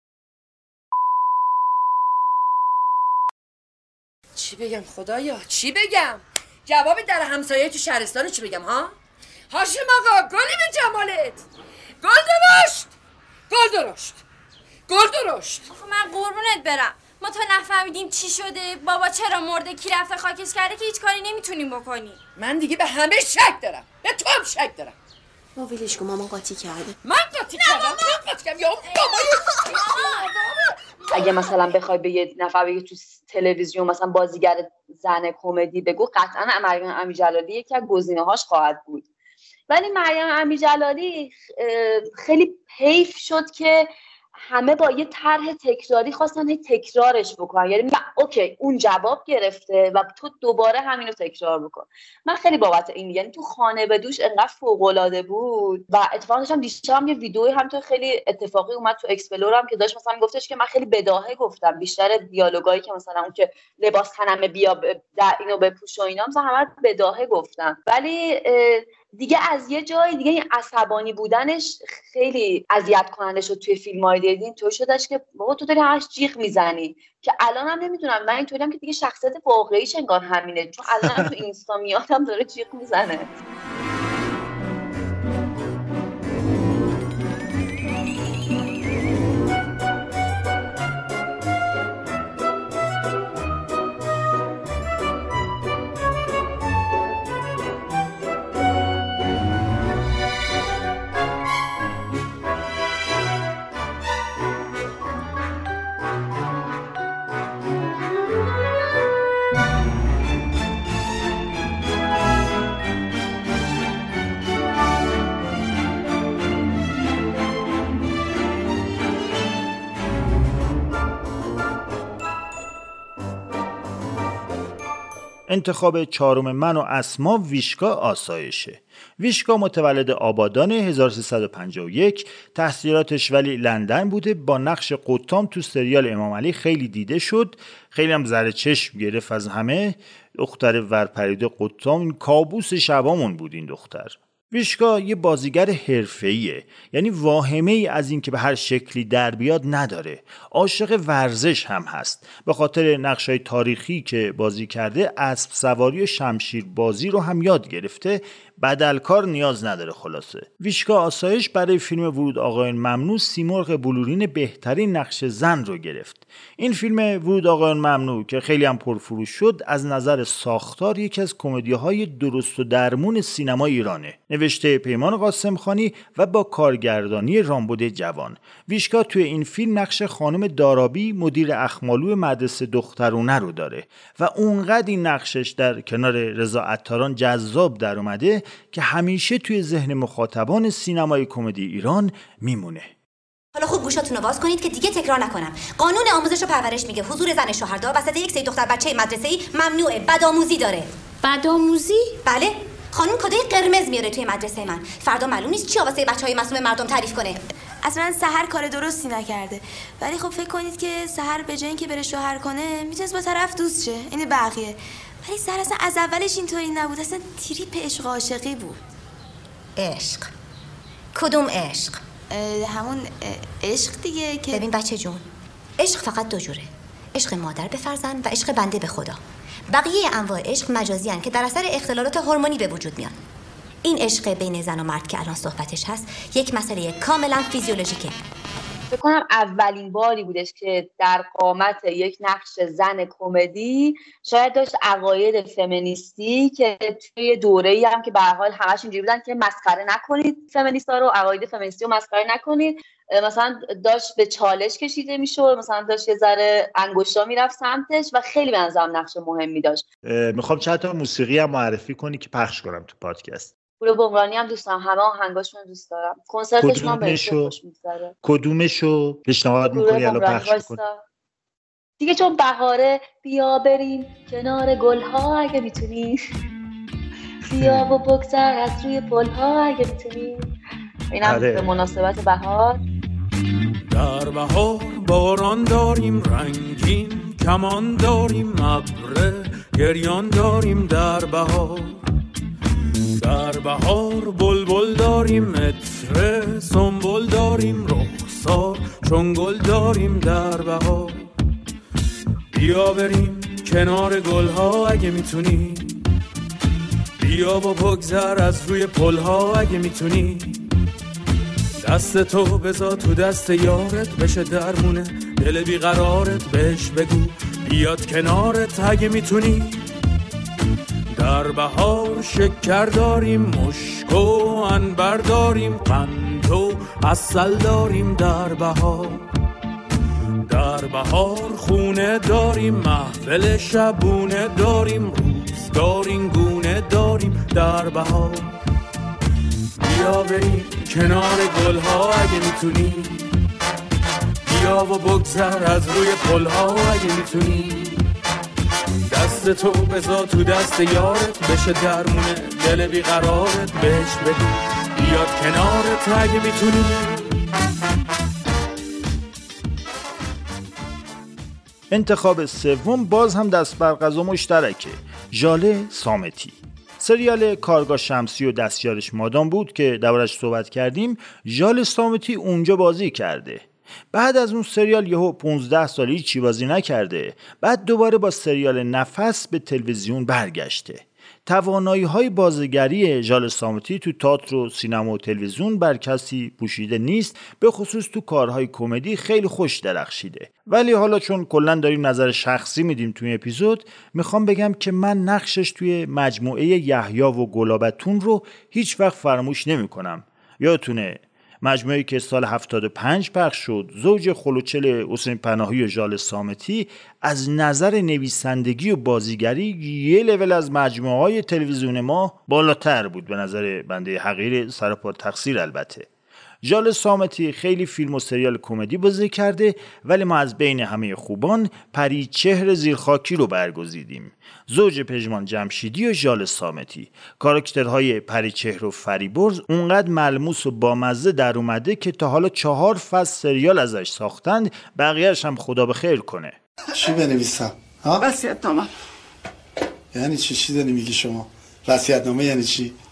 چی بگم خدایا؟ چی بگم؟ جواب در همسایه تو شهرستان چی بگم ها؟ هاشم آقا گلی به جمالت، گل درشت، گل درشت، گل درشت.
آخه من قربونت برم، ما تا نفهمیدیم چی شده، بابا چرا مرده، کی رفته خاکش کرده که هیچ کاری نمیتونیم بکنیم.
من دیگه به همه شک دارم، به تو هم شک دارم.
ما ولش کن، مامان قاطی کرده.
من قاطی کردم؟ من قاطی کردم یا
اگه مثلا بخوای به یه نفر بگی تو تلویزیون مثلا بازیگر زن کمدی بگو، قطعا مریم امیرجلالی یکی از گزینه‌هاش خواهد بود. ولی مریم امیرجلالی خیلی حیف شد که همه با یه طرح تکراری خواستن تکرارش بکنن. یعنی اوکی اون جواب گرفته و تو دوباره همینو تکرار بکن. من خیلی بابت این، یعنی تو خانه به دوش انقدر فوق‌العاده بود و اتفاقا داشتم دیشب یه ویدیویی هم تو خیلی اتفاقی اومد تو اکسپلورم که داشت مثلا میگفتش که من خیلی بداهه گفتم، بیشتر دیالوگایی که مثلا اون که لباس تنمه بیا اینو بپوش و اینا مثلا همه بداهه گفتم. ولی دیگه از یه جای دیگه این عصبانی بودنش خیلی اذیت کننده شد. توی فیلم‌های دیدین تو شدش که بابا تو داری همش جیغ میزنی، که الانم نمیدونم من اینطوریم که دیگه شخصیت واقعیش انگار همینه، چون الان تو اینستا میادم داره جیغ میزنه.
انتخاب چهارم من و اسما ویشکا آسایشه. ویشکا متولد آبادان 1351، تحصیلاتش ولی لندن بوده. با نقش قطام تو سریال امام علی خیلی دیده شد، خیلی هم زره چشم گرفت از همه. دختر ورپریده قطام این کابوس شبامون بود این دختر. ویشکا یه بازیگر حرفه‌ایه، یعنی واهمه ای از این که به هر شکلی در بیاد نداره. عاشق ورزش هم هست. به خاطر نقشای تاریخی که بازی کرده اسب سواری و شمشیر بازی رو هم یاد گرفته. بدلکار نیاز نداره. خلاصه ویشکا آسایش برای فیلم ورود آقایان ممنوع سیمرغ بلورین بهترین نقش زن رو گرفت. این فیلم ورود آقایان ممنوع که خیلی هم پرفروش شد، از نظر ساختار یکی از کمدی‌های درست و درمون سینما ایرانه. نوشته پیمان قاسمخانی و با کارگردانی رامبد جوان. ویشکا توی این فیلم نقش خانم دارابی، مدیر اخمالو مدرسه دخترونه رو داره و اونقدر این نقشش در کنار رضا عطاران جذاب در اومده که همیشه توی ذهن مخاطبان سینمای کمدی ایران میمونه.
حالا خوب گوشاتون رو باز کنید که دیگه تکرار نکنم. قانون آموزش و پرورش میگه حضور زن شوهردار وسط یک سری دختر بچه مدرسه‌ای ممنوعه. بدآموزی داره. بدآموزی؟ بله. خانم کدای قرمز میاره توی مدرسه من. فردا معلوم نیست چی واسه بچهای معصوم مردم تعریف کنه.
اصلا سحر کار درستی نکرده، ولی خب فکر کنید که سحر به جای اینکه بره شوهر کنه میتونست با طرف دوست شه. این بقیه. ولی سحر اصلا از اولش اینطوری نبود. اصلا تریپ عشق عاشقی بود.
عشق؟ کدوم عشق؟
همون عشق دیگه که
ببین بچه جون، عشق فقط دو جوره. عشق مادر به فرزند و عشق بنده به خدا. بقیه انواع عشق مجازی هستند که در اثر اختلالات هورمونی به وجود میان. این عشق بین زن و مرد که الان صحبتش هست یک مسئله کاملا فیزیولوژیکه.
فکر کنم اولین باری بودش که در قامت یک نقش زن کمدی شاید داشت عقاید فمینیستی که توی دوره‌ای هم که به هر حال همش اینجوری بودن که مسخره نکنید فمینیستا رو، عقاید فمینیستی رو مسخره نکنید. مثلا داشت به چالش کشیده میشد، مثلا داشت یه ذره انگشتا میرفت سمتش و خیلی به نظرم نقش مهمی داشت.
میخوام چند تا موسیقی هم معرفی کنی که پخش کنم تو پادکست.
پول بمرانی هم دوست دارم، همه آهنگاشون دوست دارم. کنسرتشون هم بهش خوش میگذره.
کدومشو پیشنهاد میکنی الان پخش کنی؟
دیگه چون بهاره بیا بریم کنار گل‌ها اگه میتونی، بیا و بگذر از روی پل‌ها اگه میتونی. اینم به مناسبت بهار.
در بهار باران داریم رنگین، کمان داریم ابر گریان داریم. در بهار بلبل داریم عطر سنبل داریم، رخسار چون گل داریم. در بهار بیا بریم کنار گل‌ها اگه میتونی، بیا و بگذر از روی پل‌ها اگه میتونی. دست تو بذار تو دست یارت بشه درمونه دل بیقرارت، بهش بگو بیاد کنارت اگه میتونی. در بهار شکر داریم، مشک و عنبر داریم، قند و عسل داریم. در بهار خونه داریم، محفل شبونه داریم، روزگار این گونه داریم. در بهار بیا بریم کنار گل‌ها اگه میتونی، بیا و بگذر از روی پل‌ها اگه میتونی. دست تو بذار تو دست یارت بشه درمونه دل بیقرارت، بهش بگو بیاد کنارت اگه میتونی.
انتخاب سوم باز هم دست بر قضا مشترکه. ژاله صامتی. سریال کارگاه شمسی و دستیارش مادام بود که دربارش صحبت کردیم. ژاله صامتی اونجا بازی کرده. بعد از اون سریال یهو 15 سال هیچی بازی نکرده. بعد دوباره با سریال نفس به تلویزیون برگشته. توانایی‌های بازیگری ژاله صامتی تو تئاتر و سینما و تلویزیون بر کسی پوشیده نیست، به خصوص تو کارهای کمدی خیلی خوش درخشیده. ولی حالا چون کلا داریم نظر شخصی میدیم توی اپیزود، میخوام بگم که من نقشش توی مجموعه یحیی و گلابتون رو هیچ وقت فراموش نمی‌کنم. یادتونه مجموعه‌ای که سال 75 پخش شد، زوج خلوچل حسین پناهی و ژاله صامتی از نظر نویسندگی و بازیگری یه لول از مجموعه‌های تلویزیون ما بالاتر بود به نظر بنده حقیر سراپا تقصیر. البته ژاله صامتی خیلی فیلم و سریال کمدی بازی کرده، ولی ما از بین همه خوبان پریچهر زیرخاکی رو برگزیدیم. زوج پژمان جمشیدی و ژاله صامتی. کاراکترهای پریچهر و فریبرز اونقدر ملموس و بامزه در اومده که تا حالا 4 فصل سریال ازش ساختند، بقیه‌اش هم خدا به خیر کنه.
چی بنویسم؟
وصیت‌نامه.
یعنی چی داری میگی شما؟ وصیت‌نامه یعنی چی؟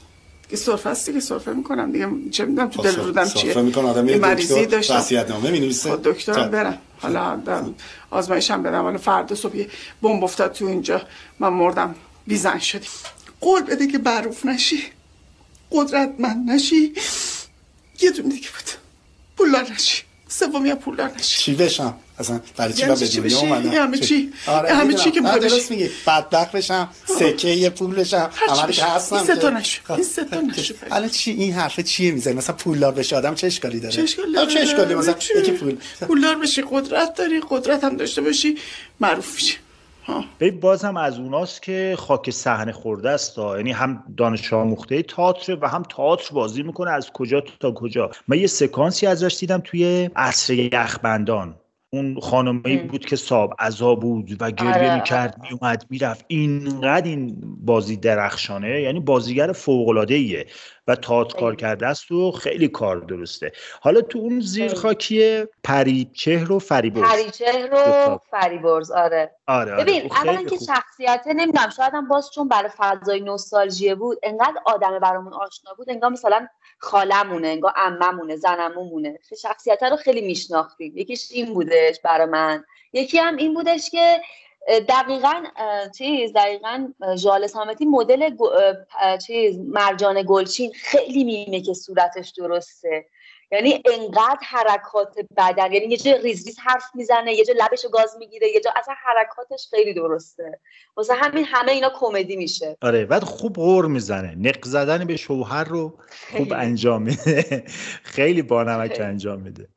که سرفه است دیگه، سرفه میکنم دیگه، چه میدونم تو دل رودم چیه.
سرفه میکنه آدم یه
مریضی داشتم،
وصیت‌نامه می‌نویسه.
دکترم برم حالا آزمایشم بدم، حالا فردا صبح بمب افتاد تو اینجا من مردم، بی زن شدیم. قول بده که معروف نشی، قدرتمند نشی، یه دونه دیگه بود، پولدار نشی، سومی پولدار نشی.
چی بشم اصلا؟ برای چی باید به دنیا اومدم؟
همه چی
همه
چی که میخواد
درست میگی، بدبخت بشم، سکه یه پول بشم، عملی که هستم.
این سه تا نشو.
الان چی این حرفه چیه میزنی؟ مثلا پولدار بشه آدم چه اشکالی داره؟
چه اشکالی
مثلا یکی
پولدار بشی، قدرت داری، قدرت هم داشته باشی، معروف میشی.
ببین بازم از اوناست که خاک صحنه خورده است، یعنی هم دانش آموخته تئاتر و هم تئاتر بازی میکنه از کجا تا کجا. من یه سکانسی ازش دیدم توی عصر یخبندان، اون خانمی بود که صاحب عزا بود و گریه میکرد، میومد میرفت. اینقدر این بازی درخشانه، یعنی بازیگر فوق‌العاده‌ایه و تئاتر کار کرده است و خیلی کار درسته. حالا تو اون زیرخاکی پریچهر و
فریبرز آره. ببین اولا که شخصیت نمیدونم شاید هم باز چون برای فضای نوستالژی بود انقدر آدم برامون آشنا بود، انگار مثلا خالمونه، انگار عممونه، زنمومونه، شخصیت رو خیلی میشناختیم. یکیش این بودش برای من، یکی هم این بودش که دقیقاً ژاله صامتی مدل مرجان گلچین خیلی میمه که صورتش درسته، یعنی انقدر حرکات بدن، یعنی یه جا ریز ریز حرف میزنه، یه جا لبشو گاز میگیره، یه جا اصلا حرکاتش خیلی درسته، واسه همین همه اینا کمدی میشه.
آره بعد خوب غر میزنه، نق زدن به شوهر رو خوب انجام میده، خیلی بانمک انجام میده.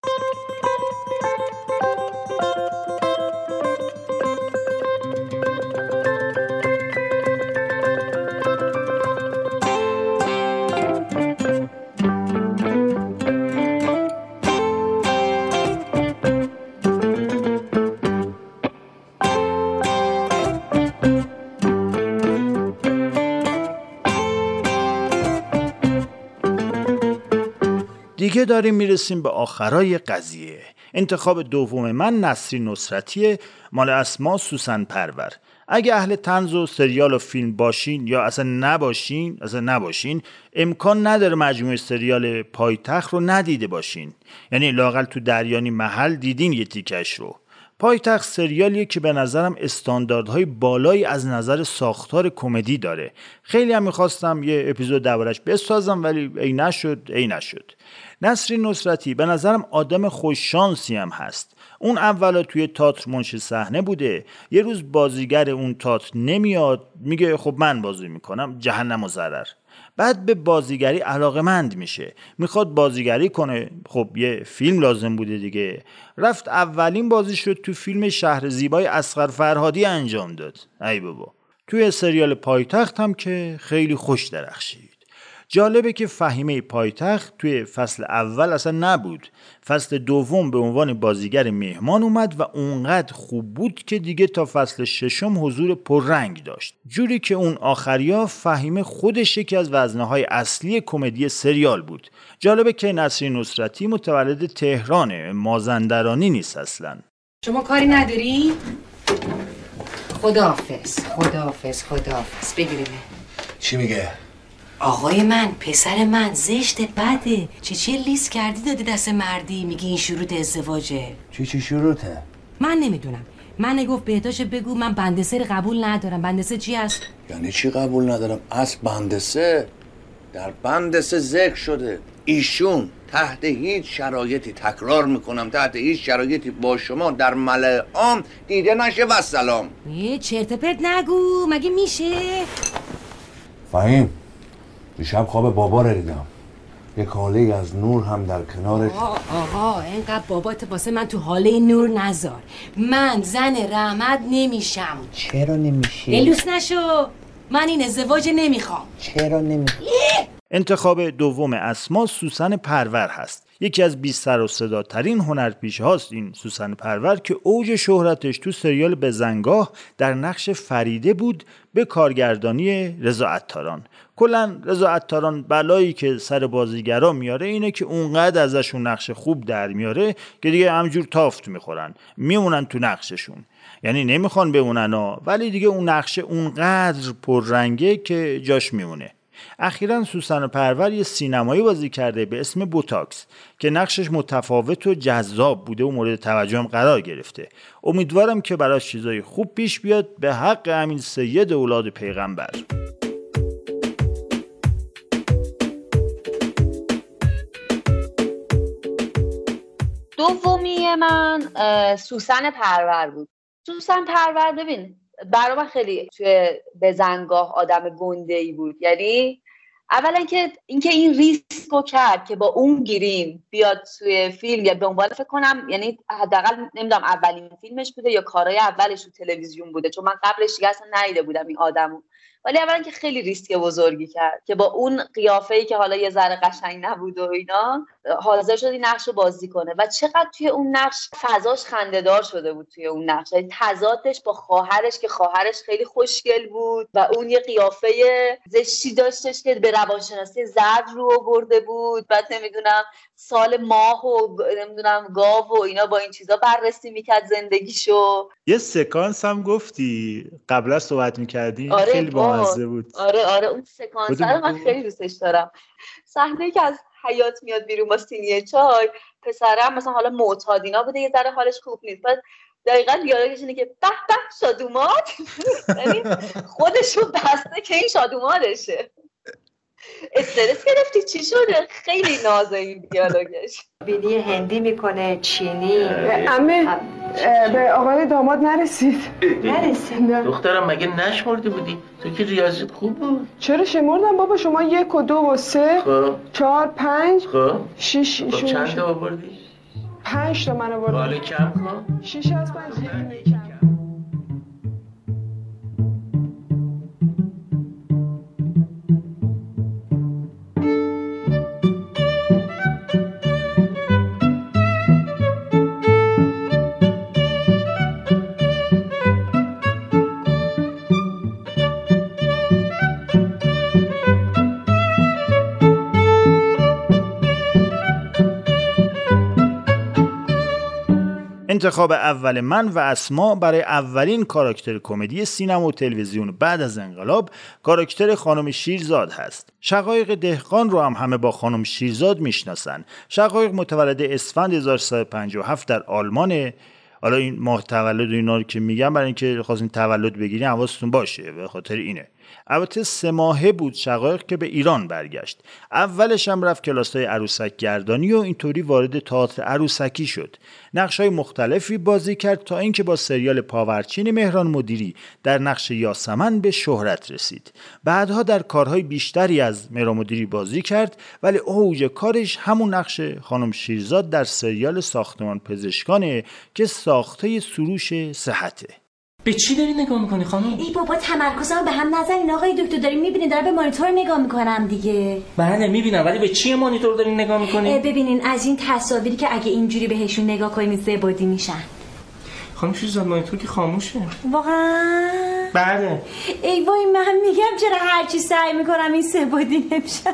دیگه داریم میرسیم به آخرای قضیه. انتخاب دوم من نسرین نصرتیه، مال اسما سوسن پرور. اگه اهل طنز و سریال و فیلم باشین یا اصلا نباشین امکان نداره مجموعه سریال پایتخت رو ندیده باشین، یعنی لااقل تو دریانی محل دیدین یه تیکش رو. پایتخت سریالیه که به نظرم استانداردهای بالایی از نظر ساختار کمدی داره. خیلی هم میخواستم یه اپیزود دربارش بسازم ولی ای نشد. نسرین نصرتی به نظرم آدم خوششانسی هم هست. اون اولا توی تئاتر منشی صحنه بوده، یه روز بازیگر اون تئاتر نمیاد، میگه خب من بازی میکنم، جهنم و ضرر. بعد به بازیگری علاقه‌مند میشه، میخواد بازیگری کنه، خب یه فیلم لازم بوده دیگه. رفت اولین بازیش رو تو فیلم شهر زیبای اصغر فرهادی انجام داد. ای بابا. توی سریال پایتخت هم که خیلی خوش درخشید. جالبه که فهیمه پایتخت توی فصل اول اصلا نبود، فصل دوم به عنوان بازیگر مهمان اومد و اونقدر خوب بود که دیگه تا فصل ششم حضور پررنگ داشت، جوری که اون آخریا فهیمه خودش یکی از وزنه‌های اصلی کمدی سریال بود. جالبه که نسرین نصرتی متولد تهرانه، مازندرانی نیست اصلا.
شما کاری نداری؟ خداحافظ بگیریم.
چی میگه؟
آقای من، پسر من زشت بده، چی لیست کردی دادی دست مردی، میگی این شروط ازدواجه.
چی شروطه؟
من نمیدونم. من گفت بهداشت بگو من بندسه قبول ندارم. بندسه چی هست؟
یعنی چی قبول ندارم؟ بندسه در بندسه ذکر شده ایشون تحت هیچ شرایطی، تکرار میکنم تحت هیچ شرایطی با شما در ملأ عام دیده نشه و سلام.
چرت پرت نگو، مگه میشه؟
فهیم دیشب خواب بابا رو دیدم، یک حاله از نور هم در کنارش.
آقا اینقدر بابات واسه من تو حاله نور نذار، من زن رحمت نمیشم.
چرا نمیشی؟
دلوس نشو، من این ازدواج نمیخوام.
چرا نمیخوام؟
انتخاب دوم اسما سوسن پرور هست. یکی از بی سر و صدا ترین هنرپیشه هاست این سوسن پرور که اوج شهرتش تو سریال بزنگاه در نقش فریده بود به کارگردانی رضا عطاران. کلا رضا عطاران بلایی که سر بازیگرا میاره اینه که اونقدر ازشون نقش خوب در میاره که دیگه همجور تافت میخورن، میمونن تو نقششون، یعنی نمیخوان بمونن ولی دیگه اون نقشه اونقدر پررنگه که جاش میمونه. اخیراً سوسن پرور یه سینمایی بازی کرده به اسم بوتاکس که نقشش متفاوت و جذاب بوده و مورد توجهم قرار گرفته. امیدوارم که براش چیزای خوب پیش بیاد به حق همین سید اولاد پیغمبر.
دومی من سوسن پرور بود. سوسن پرور ببین برای من خیلی توی بزنگاه آدم گنده‌ای بود. یعنی اولا که اینکه این ریسک رو کرد که با اون گیریم بیاد توی فیلم یا به عنوان فکر کنم یعنی حداقل نمیدونم اولین فیلمش بوده یا کارهای اولش تو تلویزیون بوده، چون من قبلش دیگه اصلا ندیده بودم این آدمو. ولی اولا که خیلی ریسک بزرگی کرد که با اون قیافه‌ای که حالا یه ذره قشنگ نبود و اینا حاضر شد این نقش رو بازی کنه و چقدر توی اون نقش فضاش خنده‌دار شده بود توی اون نقش. یعنی تضادش با خواهرش که خواهرش خیلی خوشگل بود و اون یه قیافه زشتی داشتش که به روانشناسی زرد رو آورده بود، بعد نمیدونم سال ماه و نمیدونم گاو و اینا با این چیزا بررسی میکرد زندگیشو.
یه سکانس هم گفتی قبلا صحبت میکردی خیلی بامزه بود.
آره اون سکانس رو من خیلی دوستش دارم. صحنه که از حیاط میاد بیرون با سینی چای، پسرم مثلا حالا معتادینا بوده یه ذره حالش خوب نیست، بعد دقیقاً دیالوگش اینه که به به شادومات، یعنی خودشو بسته که این شادوماتشه. استرس گرفتی چی شده؟ خیلی نازه این دیالوگش.
بینی هندی میکنه، چینی.
عمه به آقای داماد نرسید.
نرسید؟
دخترم مگه نشمرده بودی؟ تو که ریاضیت خوب بود.
چرا شمردم بابا؟ شما 1 و 2 و 3 4 5 6
چند تا آوردی؟
5 تا من آوردم.
حالا کم کن.
6 از 5 کم.
انتخاب اول من و اسما برای اولین کاراکتر کمدی سینما و تلویزیون بعد از انقلاب کاراکتر خانم شیرزاد هست. شقایق دهقان رو هم همه با خانم شیرزاد میشناسن. شقایق متولد اسفند 1357 در آلمانه. حالا این ماه تولد و اینا رو که میگم برای اینکه خواستین تولد بگیرین حواستون باشه، به خاطر اینه. البته 3 ماهه بود شقایق که به ایران برگشت. اولش هم رفت کلاس‌های عروسک گردانی و اینطوری وارد تئاتر عروسکی شد. نقش‌های مختلفی بازی کرد تا اینکه با سریال پاورچین مهران مدیری در نقش یاسمن به شهرت رسید. بعدها در کارهای بیشتری از مهران مدیری بازی کرد، ولی اوج کارش همون نقش خانم شیرزاد در سریال ساختمان پزشکانه که ساخته سروش صحته.
به چی داری نگاه میکنی خانم؟
ای بابا تمرکزم به هم نزنین آقای دکتر، داریم میبینین داره به مانیتور نگاه میکنم دیگه.
بله میبینم، ولی به چی مانیتور داری نگاه میکنی؟
ببینین از این تصاویری که اگه اینجوری بهشون نگاه کنید زبادی میشن.
خانم شیرزاد مانیتور که خاموشه.
واقعا؟
بله.
ای وای من میگم چرا هرچی سعی میکنم این زبادی نمیشه.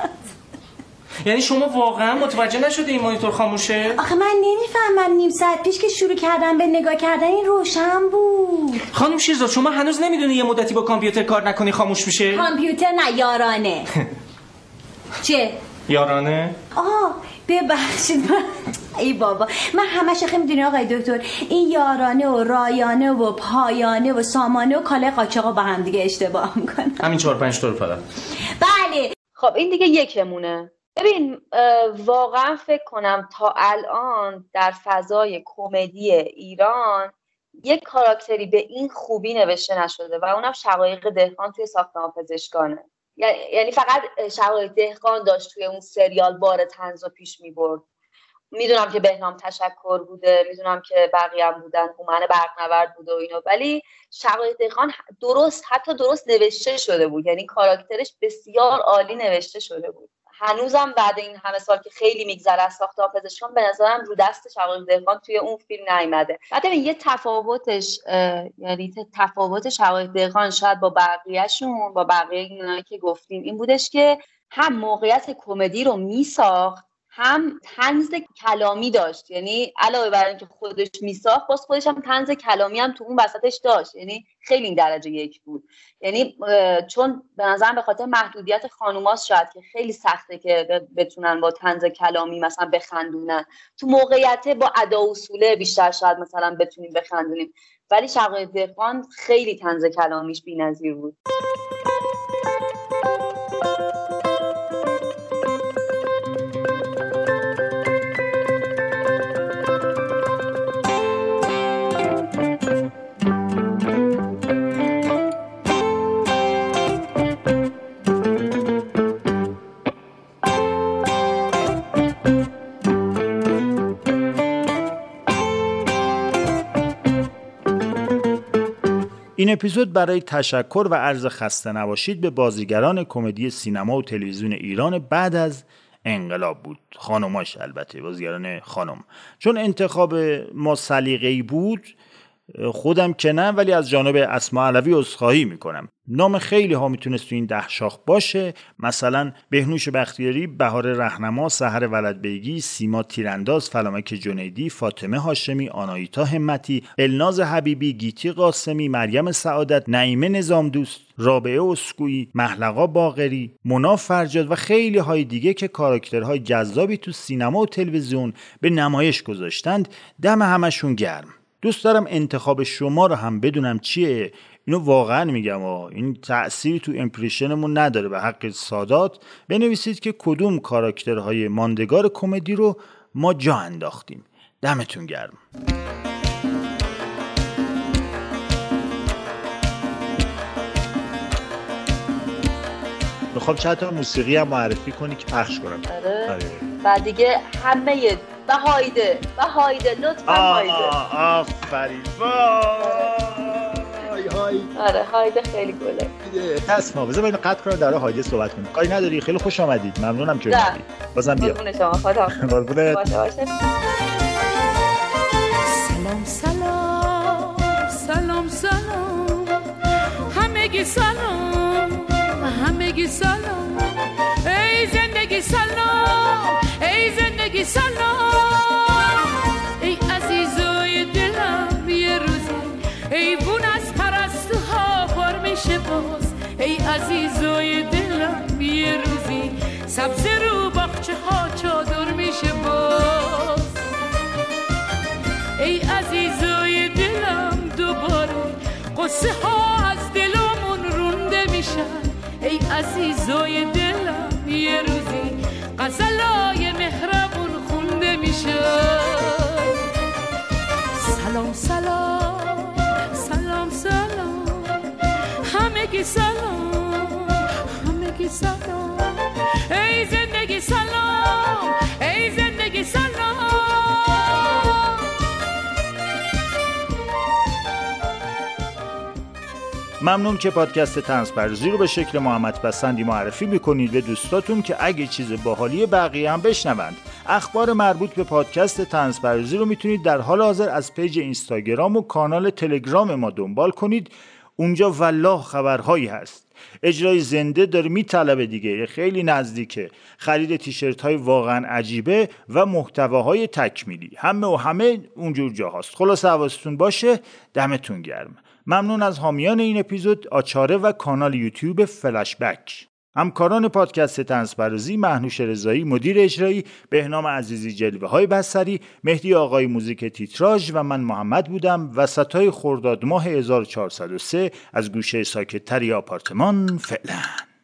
یعنی شما واقعا متوجه نشده این مانیتور خاموشه؟
آخه من نمیفهمم، نیم ساعت پیش که شروع کردم به نگاه کردن این روشن بود.
خانم شیرزاد شما هنوز نمیدونی یه مدتی با کامپیوتر کار نکنی خاموش میشه؟
کامپیوتر نه، یارانه. چه؟
یارانه؟
ببخشید ای بابا من همش خیلی میدونی آقای دکتر این یارانه و رایانه و پایانه و سامانه و کاله قاچاقا با هم دیگه اشتباه میکنن.
همین 4-5 تا رو فقط.
بله. خب این دیگه یکمونه. ببین واقعا فکر کنم تا الان در فضای کمدی ایران یک کاراکتری به این خوبی نوشته نشده و اونم شقایق دهقان توی ساختمان پزشکانه. یعنی فقط شقایق دهقان داشت توی اون سریال بار طنز و پیش میبرد. میدونم که بهنام تشکر بوده، میدونم که بقیه هم بودن، هومن برقنورد بوده و اینا، ولی شقایق دهقان حتی درست نوشته شده بود. یعنی کاراکترش بسیار عالی نوشته شده بود. هنوزم بعد این همه سال که خیلی میگذره از ساختمان پزشکان به نظرم رو دست شقایق دهقان توی اون فیلم نیامده. بعد یه تفاوتش یعنی تفاوت شقایق دهقان شاید با بقیه‌شون، با بقیه اینایی که گفتیم این بودش که هم موقعیت کمدی رو میساخت، هم طنز کلامی داشت، یعنی علاوه بر اینکه خودش میساخت باز خودش هم طنز کلامی هم تو اون وسطش داشت، یعنی خیلی این درجه یک بود. یعنی چون به نظرم به خاطر محدودیت خانوماست شاید که خیلی سخته که بتونن با طنز کلامی مثلا بخندونن، تو موقعیت با ادا و اصوله بیشتر شاید مثلا بتونیم بخندونیم، ولی شقایق دهقان خیلی طنز کلامیش بی‌نظیر بود.
این اپیزود برای تشکر و عرض خسته نباشید به بازیگران کمدی سینما و تلویزیون ایران بعد از انقلاب بود، خانماش البته، بازیگران خانم، چون انتخاب ما سلیقه‌ای بود خودم که نه، ولی از جانب اسماء علوی عذرخواهی میکنم. نام خیلی ها میتونست تو این 10 شاخ باشه، مثلا بهنوش بختیاری، بهار رهنما، سحر ولدبیگی، سیما تیرانداز، فلامک جنیدی، فاطمه هاشمی، آنایتا همتی، الناز حبیبی، گیتی قاسمی، مریم سعادت، نعیمه نظامدوست، رابعه اسکویی، محلقا باقری، مونا فرجاد و خیلی های دیگه که کاراکترهای جذابی تو سینما و تلویزیون به نمایش گذاشتند. دم همشون گرم. دوست دارم انتخاب شما رو هم بدونم چیه. اینو واقعا میگم این تأثیری تو امپریشنمون نداره. به حق سادات بنویسید که کدوم کاراکترهای ماندگار کمدی رو ما جا انداختیم. دمتون گرم.
میخوام چند تا موسیقی هم معرفی کنی که پخش کنم.
آره. بعد دیگه همه به هایده لطفا هایده.
آفرین. وای.
آره هایده خیلی گله.
اسما بذار اینو قطع کنم در هایده صحبت کنیم. کاری نداری، خیلی خوش آمدید. ممنونم که اومدید. بازم بیا.
قربون شما، خدا.
قربونت.
باشه.
سلام همگی سلام ای زندگی سلام، ای زندگی سلام، ای عزیزای دلم یه روزی ایوون از پرستوها پر میشه باز، ای عزیزای دلم یه روزی سبز رو باغچه ها چادر میشه باز، ای عزیزای دلم دوباره قصه ها از دلمون رونده میشن، ای عزیزای دلم یه روزی غزلای مهربون خونده میشه. سلام سلام سلام سلام همگی سلام، همگی سلام، ای زندگی سلام، ای زندگی سلام.
ممنون که پادکست طنزپردازی رو به شکل محمد پسندی معرفی میکنید به دوستاتون که اگه چیز باحالی بقیه هم بشنوند. اخبار مربوط به پادکست طنزپردازی رو میتونید در حال حاضر از پیج اینستاگرام و کانال تلگرام ما دنبال کنید. اونجا والله خبرهایی هست. اجرای زنده داره میطلبه دیگه، خیلی نزدیکه. خرید تیشرت های واقعا عجیبه و محتواهای تکمیلی، همه اونجور جاهاست. خلاص حواستون باشه. دمتون گرم. ممنون از حامیان این اپیزود، آچاره و کانال یوتیوب فلشبک. همکاران پادکست طنزپردازی: مهنوش رضایی مدیر اجرایی، بهنام عزیزی جلوه های بصری، مهدی آقای موزیک تیتراژ و من محمد بودم. وسطای خرداد ماه 1403 از گوشه ساکت‌تری آپارتمان. فعلا